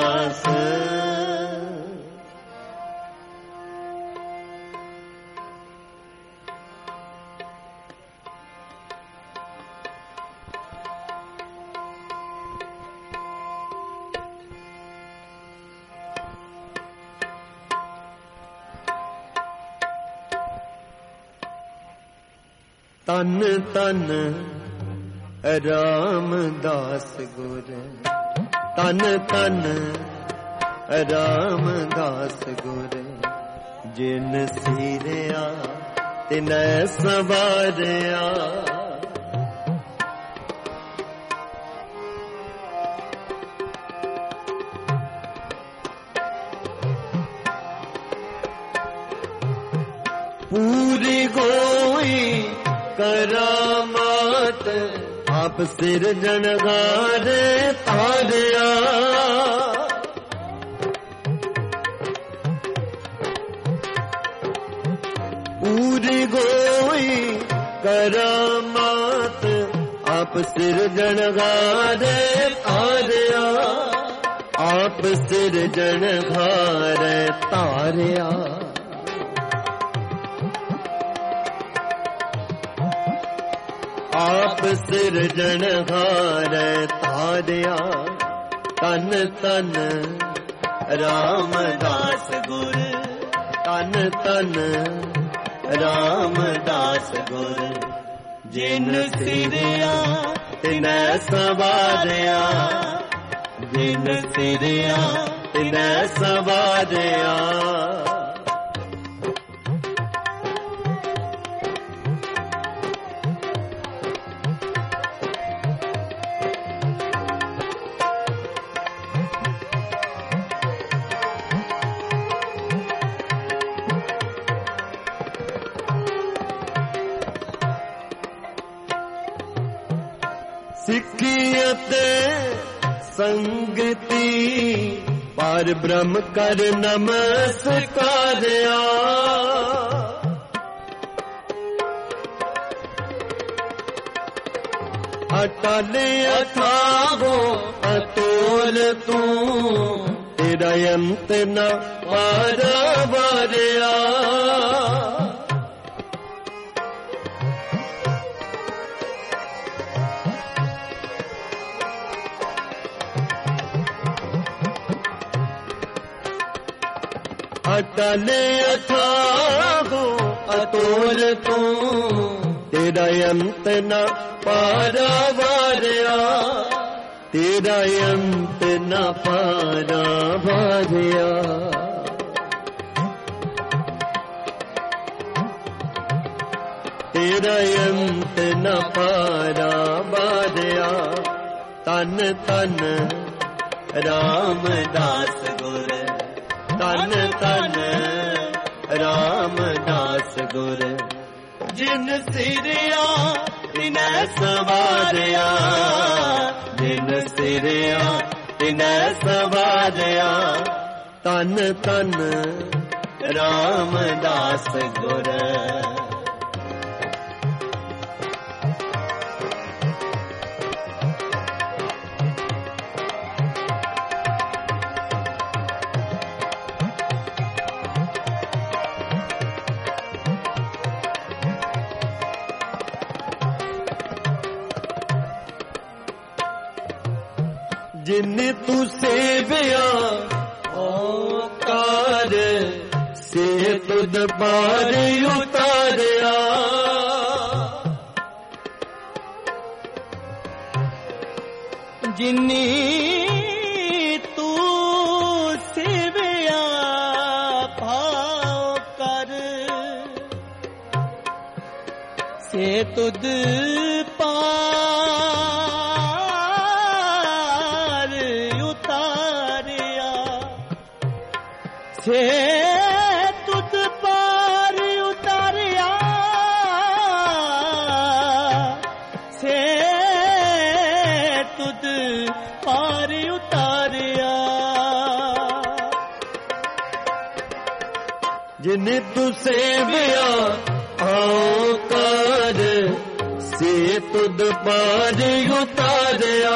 तन तन रामदास गुर तन तन रामदास गुर जिन सीरिया तिन सवारिया पूरी गोई करामात आप सिरजनहारे तारिया पूरी गोई करामात आप सिरजनहारे तारिया आप सिरजनहारे तारिया आप सिरजनहार तारिया तन तन रामदास गुर तन तन रामदास गुर जिन सिरिया तिन सवारिया जिन सिरिया तिन सवारिया सिखियत संगति पर ब्रह्म कर नमस्कारिया अटल अथाहो अतोल तू तेरा अंत न पारवारिया अटल अथाहो अतोल तू तेरा अंत न पारवारिया तेरा अंत न पारवारिया तेरा अंत न पारवारिया तन तन रामदास गुर तन तन रामदास गुर जिन सिरिया तिन सवारिया जिन सिरिया तिन सवारिया तन तन रामदास गुर जिन तू सेविया ओकार से तुद पार उतारिया जिन्नी तू सेविया भाव कर से तुद पार उतारिया से तुद पार उतारिया से तुद पार उतारिया जिन तू सेविया आकार से तुद पार उतारिया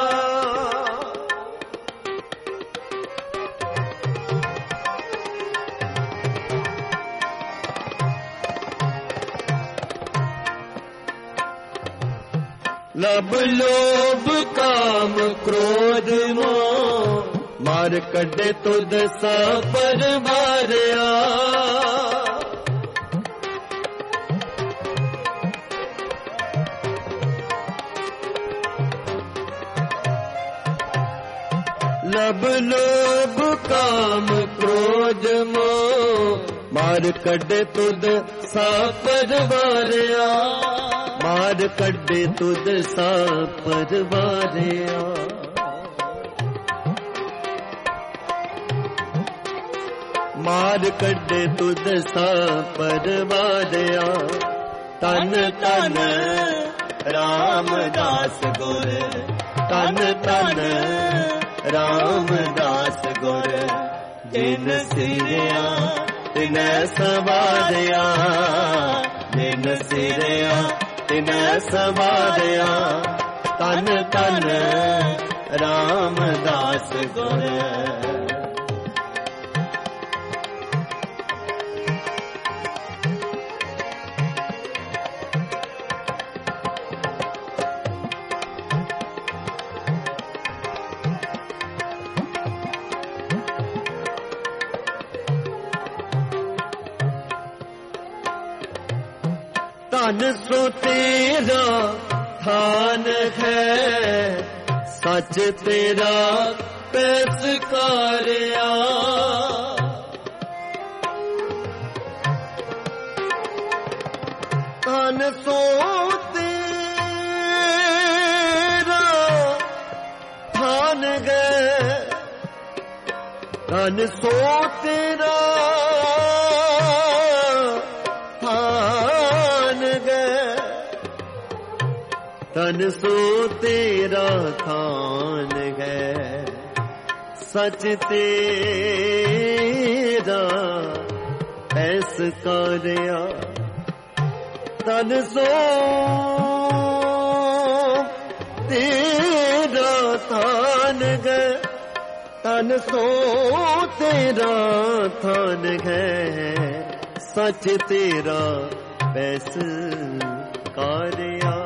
लब लोभ काम क्रोध मोह मार कटे तुद सा पर मारिया लब लोभ काम क्रोध मोह मार कटे तुद सा पर मारिया मार कटे तुद सा पर मारिया मार कटे तुद सा पर मारिया तन तन रामदास गुर तन तन रामदास गुर जिन सिरिया तिन सवारिया जिन सिरिया तिन सवारिया तन तन रामदास गुर धन सो तेरा थान है, सच तेरा पैसकारिया। धन सो तेरा थान है, धन सो तेरा थान है, धन सो तेरा थान है, सच तेरा पैसकारिया। धन सो तेरा थान है, धन सो तेरा थान है, सच तेरा पैसकारिया।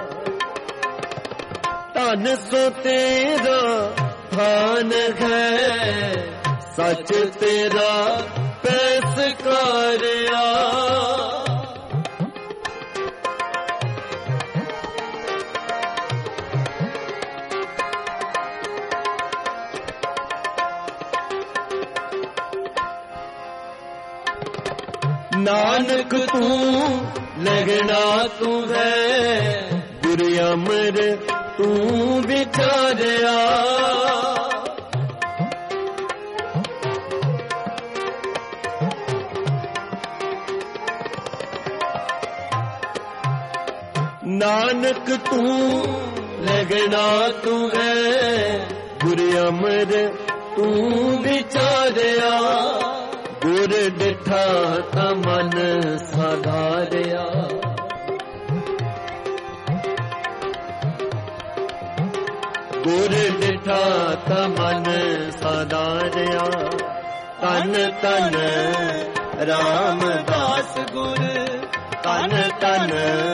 धन सो तेरा थान है, सच तेरा पैसकारिया। नानक तू लगना तू है, गुर अमर तू विचारिया। नानक तू लगना तू है, गुर अमर तू विचारिया। गुर डिठा तमन साधारिया, गुर डिठा तमन साधारिया। तन तन रामदास गुर, तन तन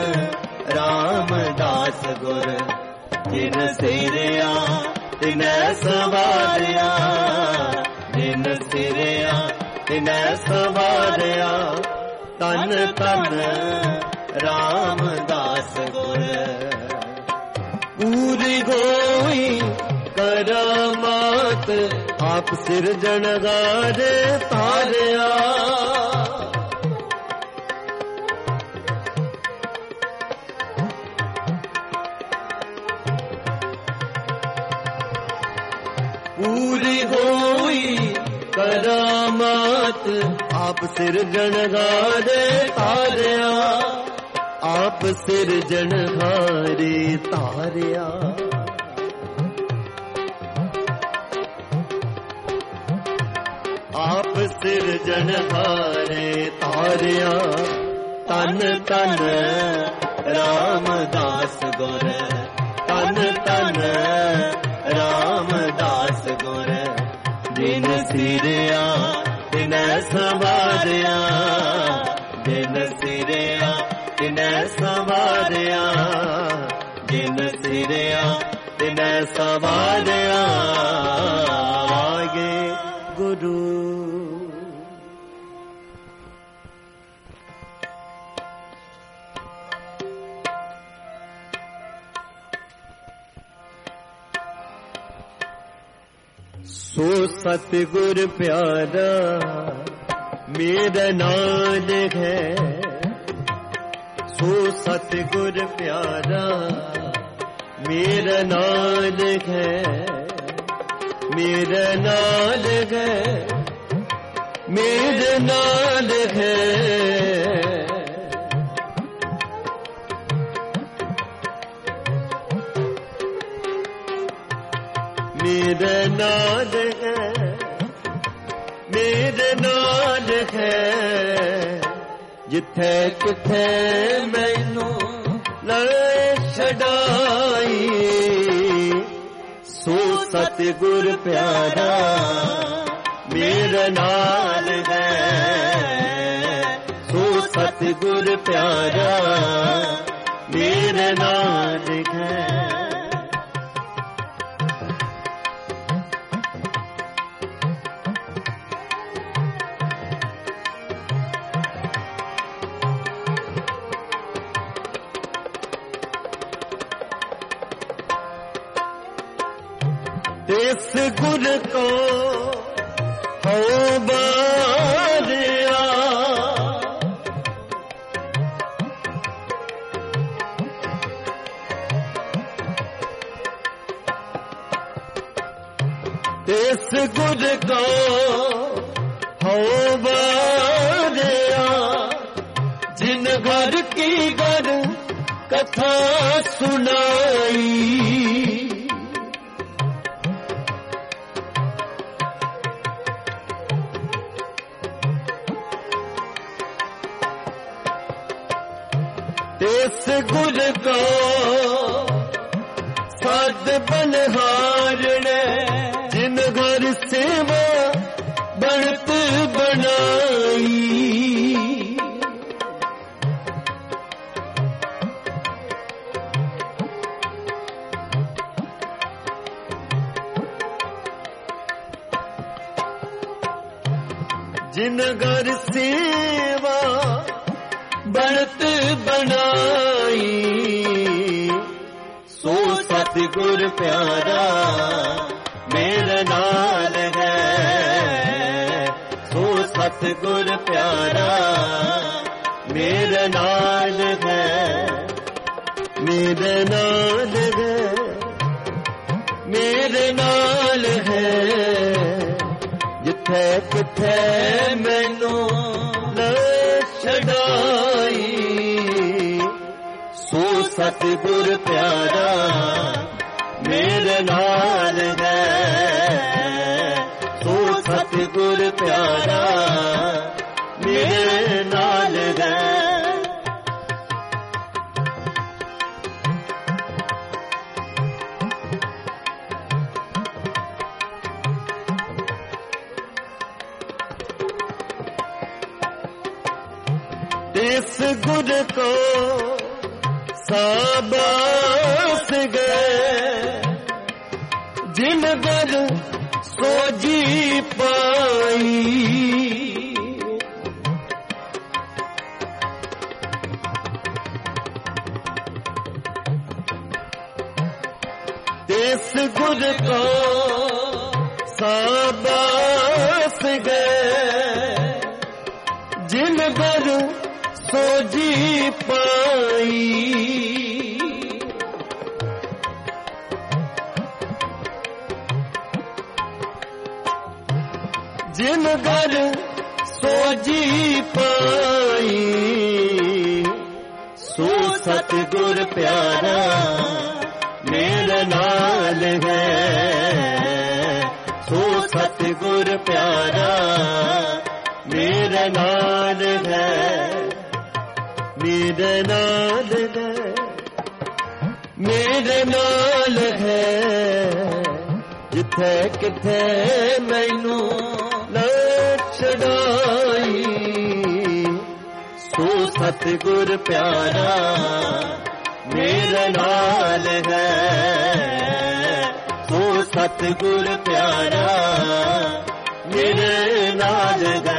रामदास गुर। जिन सिरिया तिन सवारिया, जिन सिरिया तिन सवारिया। तन तन रामदास गुर। पूरी होई करामात, आप सिरजनहार तारिया। पूरी होई करामात, आप सिरजनहार तारिया। आप सिरजनहारे तारिया। आप सिरजनहारे तारिया। तन तन रामदास गुर, तन तन रामदास गुर। जिन सिरिया तिन सवारिया, जिन सिरिया तिन सवारिया। जिन सिरिया तिन सवारिया। आगे गुरु सो सतगुर प्यारा मेरा नाम है। सो सतगुर प्यारा मेरा नाम है। मेरा नाम है, मेरा नाम है। मेरा नाम है, मेरा नाम है। जिथे किथे मैनू ले छड़ाई। सो सतगुर प्यारा मेरा नाम है। सो सतगुर प्यारा मेरा नाम है। इस गुर को हो बारिया इस गुर को हो बारिया जिन घर की घर कथा सुनाई इस गुर को सद बनहारने जिन घर सेवा बनत बनाई जिन घर सेवा बनत बनाई सो सतगुर प्यारा मेरे नाल है सो सतगुर प्यारा मेरे नाल है मेरे नाल है मेरे नाल है जिथे किथे मैनू न छड़ाई सो सतगुर प्यारा मेरे नाल है सो सतगुर प्यारा मेरे नाल है इस गुर को साबास गए जिन घर सोजी पाई इस गुर को साबास गए जिन घर सोजी पाई जिन घर सोजी पाई सो सतगुर प्यारा मेरे नाल है सो सतगुर प्यारा मेरे नाल है मेरे नाल है मेरे नाल है जिथे किथे मैनू न छड़ाई सो सतगुर प्यारा मेरे नाल है सो सतगुर प्यारा मेरे नाल है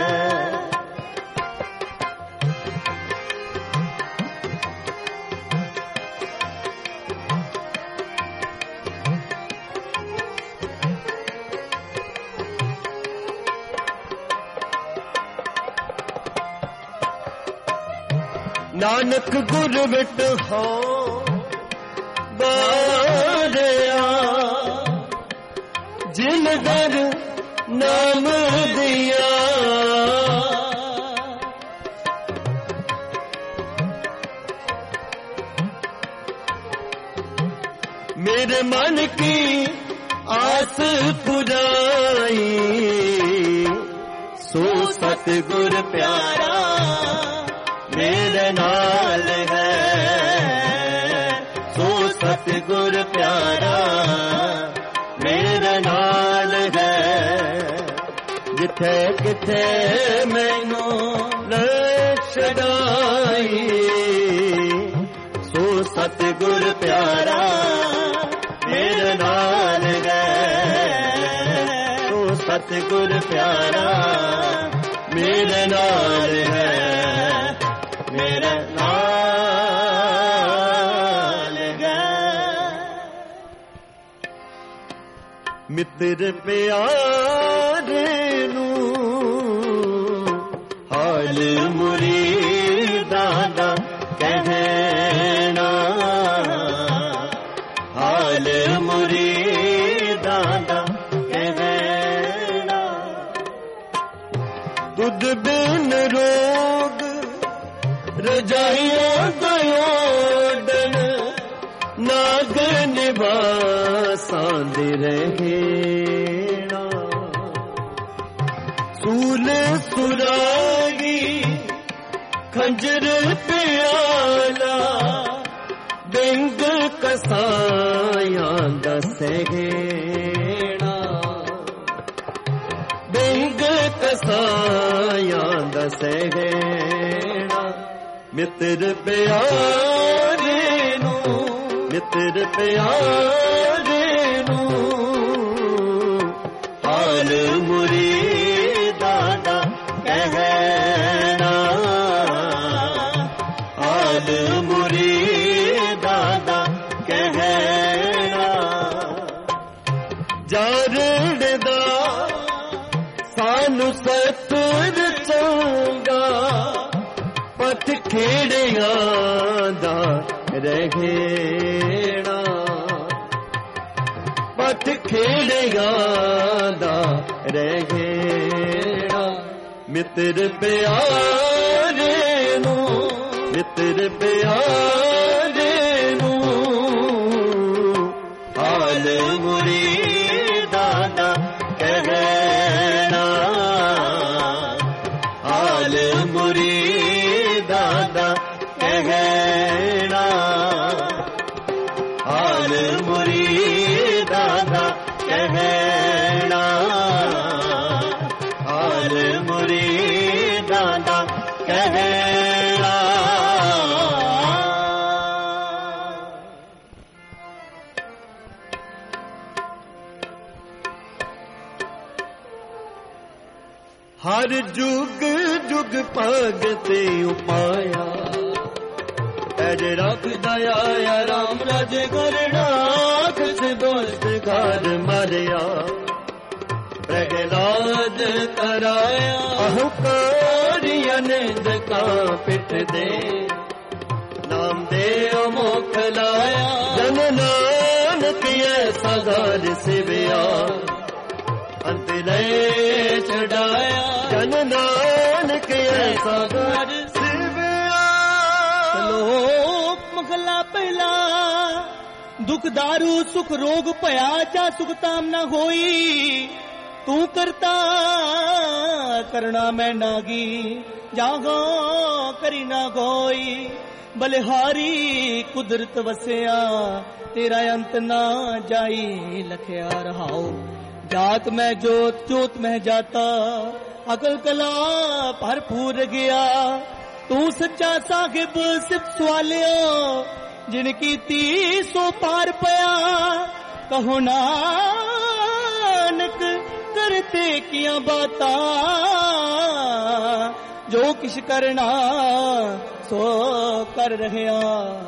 नानक गुर विट हो बारिया जिन घर नाम दिया मेरे मन की आस पुराई सो सतगुर प्यारा मेरे नाल है सो सतगुर प्यारा मेरे नाल है जिथे किथे मैनू न छड़ाई सो सतगुर प्यारा मेरे नाल है सो सतगुर प्यारा मेरे नाल है मेरे नाल है ਮਿੱਤਰ ਪਿਆਰੇ ਨੂੰ ਹਾਲ ਮੁਰੀਦਾਂ ਦਾ ਕਹਿਣਾ, ਹਾਲ ਮੁਰੀਦਾਂ ਦਾ ਕਹਿਣਾ। ਦੁੱਧ ਬਿਨ ਰੋਗ ਰਜਾਈਆਂ ਦਯੋਡਨ, ਨਾਗ ਨਿਵਾਸਾਂ ਦੇ ਰਹਿਣਾ। ਸੂਲ ਸੁਰਾਗੀ ਖੰਜਰ ਪਿਆਲਾ, ਬਿੰਗ ਕਸਾਈਆਂ ਦਾ ਸਹਿਣਾ, ਬਿੰਗ ਕਸਾਈਆਂ ਦਾ ਸਹਿਣਾ। ਮਿੱਤਰ ਪਿਆਰੇ ਨੂੰ, ਮਿੱਤਰ ਪਿਆਰੇ ਨੂੰ ਹਾਲ ਮੁਰੀਦਾਂ ਦਾ ਕਹਿਣਾ, ਹਾਲ ਮੁਰੀਦਾਂ ਦਾ ਕਹਿਣਾ। ਜਾਰੜ ਦਾ ਸਾਨੂੰ ਸਤਿਰ ਚੰਗਾ, ਪਥ ਖੇੜਿਆਂ ਦਾ ਰਹਿਣਾ, ਪਥ ਖੇੜਿਆਂ ਦਾ ਰਹਿਣਾ। ਮਿੱਤਰ ਪਿਆਰੇ ਨੂੰ, ਮਿੱਤਰ ਪਿਆਰੇ ਨੂੰ ਹਾਲ ਮੁਰੀਦਾਂ ਦਾ ਕਹਿਣਾ, ਹਾਲ ਮੁਰੀਦਾਂ ਦਾ ਕਹਿਣਾ, ਹਾਲ ਮੁਰੀਦਾਂ ਦਾ ਕਹਿਣਾ, ਹਾਲ ਮੁਰੀਦਾਂ ਦਾ ਕਹਿਣਾ। ਹਰ ਜੁਗ ਜੁਗ ਭਗਤੇ ਉਪਾਇਆ, ਐਜ ਰੱਖਦਾ ਆਇਆ ਰਾਮ ਰਾਜੇ ਕਰਣਾ। ਕਿਸ ਦੋਸਤ ਘਰ ਮਰਿਆ, ਪ੍ਰਗਲਾਦ ਕਰਾਇਆ। ਅਹੰਕਾਰੀਆਂ ਨਿੰਦ ਕਾਂ ਪਿੱਠ ਦੇ, ਨਾਮ ਦੇ ਮੁਖ ਲਾਇਆ। ਜਨ ਨਾਨਕ ਐਸਾ ਘਰ ਸਿਵਿਆ, ਅੰਤ ਲੈ ਛਡਾਇਆ। ਜਨ ਨਾਨਕ ਐਸਾ ਘਰ ਸਿਵਿਆ। ਸ਼ਲੋਕ ਮਹਲਾ ਪਹਿਲਾ। ਦੁਖ दारू सुख रोग भया, जा सुख ताम न होई। तू करता करना मैं नागी, जागो करी ना कोई। बलिहारी कुदरत वसिया, तेरा अंत ना जाई। लखिया रहाओ जात मैं जोत, जोत मैं जाता। अकल कला भरपूर गया, तू सच्चा साहिब सिर्फ सवालिया। जिनकी ती सो पार पया, कहो नानक करते किया बाता। जो किश करना सो कर रहया।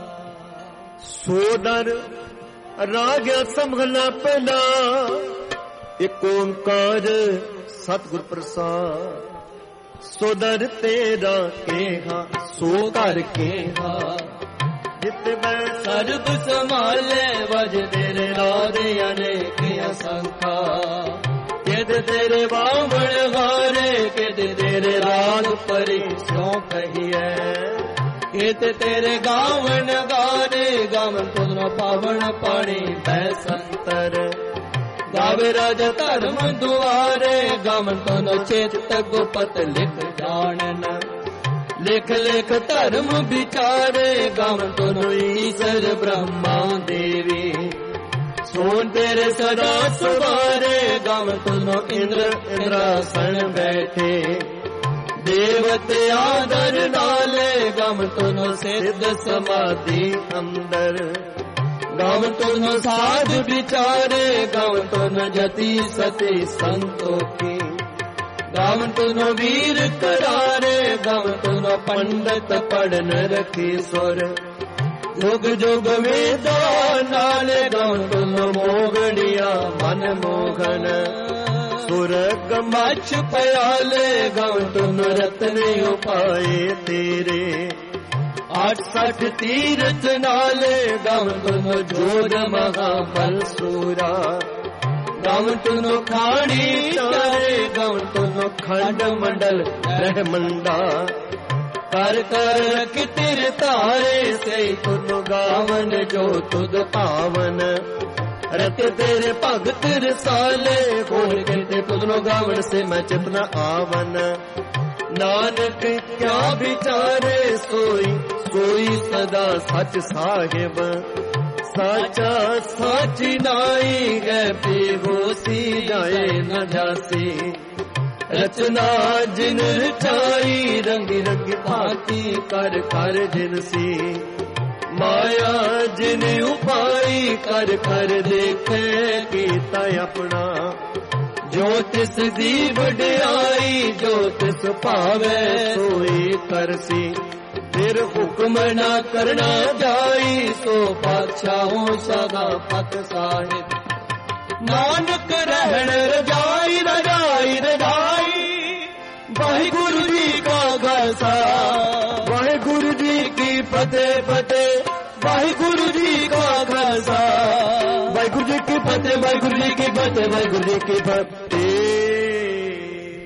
सोदर राग्या संभला पहला, एक ओंकार सतगुर प्रसाद। सोदर तेरा केहा सो कर केहा, जित मैं सर्ब संभाले। वज तेरे राधे अनेकिया संखा, किद तेरे बावण हारे। किद तेरे राग परी स्यों कहिए, कित तेरे गावन गाने। गावन तुझनो पावन पानी बैसंतर, गावे राज धर्म दुआरे। गावन तुझनो चेत गुपत लिख जानन, लिख लिख धर्म विचारे। गावन तुझनो ईश्वर ब्रह्मा देवी, सोन तेरे सदा सुवारे। गावन तुझनो इंद्र इंद्रासन बैठे, देवते आदर नाले। गावन तुझनो सिद्ध समाधि अंदर, गावन तुझनो साध विचारे। गावन तुझनो जति सती संतोखी, गावन तुझनो वीर करारे। गावन तुझनो पंडित पढ़न रखी सुर, जुग जुग वेदा नाल गावन तुम मोगड़िया मन मोहन सुरग मछ प्याले गावन तुम रत्न उपाए तेरे आठ सठ तीरथ नाले गावन तुम जोर महाबल सूरा गावन तुम खाड़ी चारे गावन तुम खंड मंडल ब्रह्मंडा कर कर रख तेरे तारे से तुन गावन जो तुद पावन रत तेरे भगत रसाले बोल के तुदनो गावन से मैं चितना आवन नानक क्या विचारे सोई सोई सदा सच साहिब साचा साची नाई गै बेहोसी जाए न जासी रचना जिन रचाई रंगी रंगी भांति कर कर जिनसी माया जिन उपाई कर कर देखे कीता अपना जो तिस दी वड्याई जो तिस भावे सोई करसी फिर हुक्म ना करना जाई सो पातशाहों सदा पत साहिब नानक रहन रजाई रजाई रजाई वाहिगुरु जी का खालसा वाहिगुरु जी की फतेह फतेह वाहिगुरु जी का खालसा वाहिगुरु जी की फतेह वाहिगुरु जी की फतेह वाहिगुरु जी की फतेह।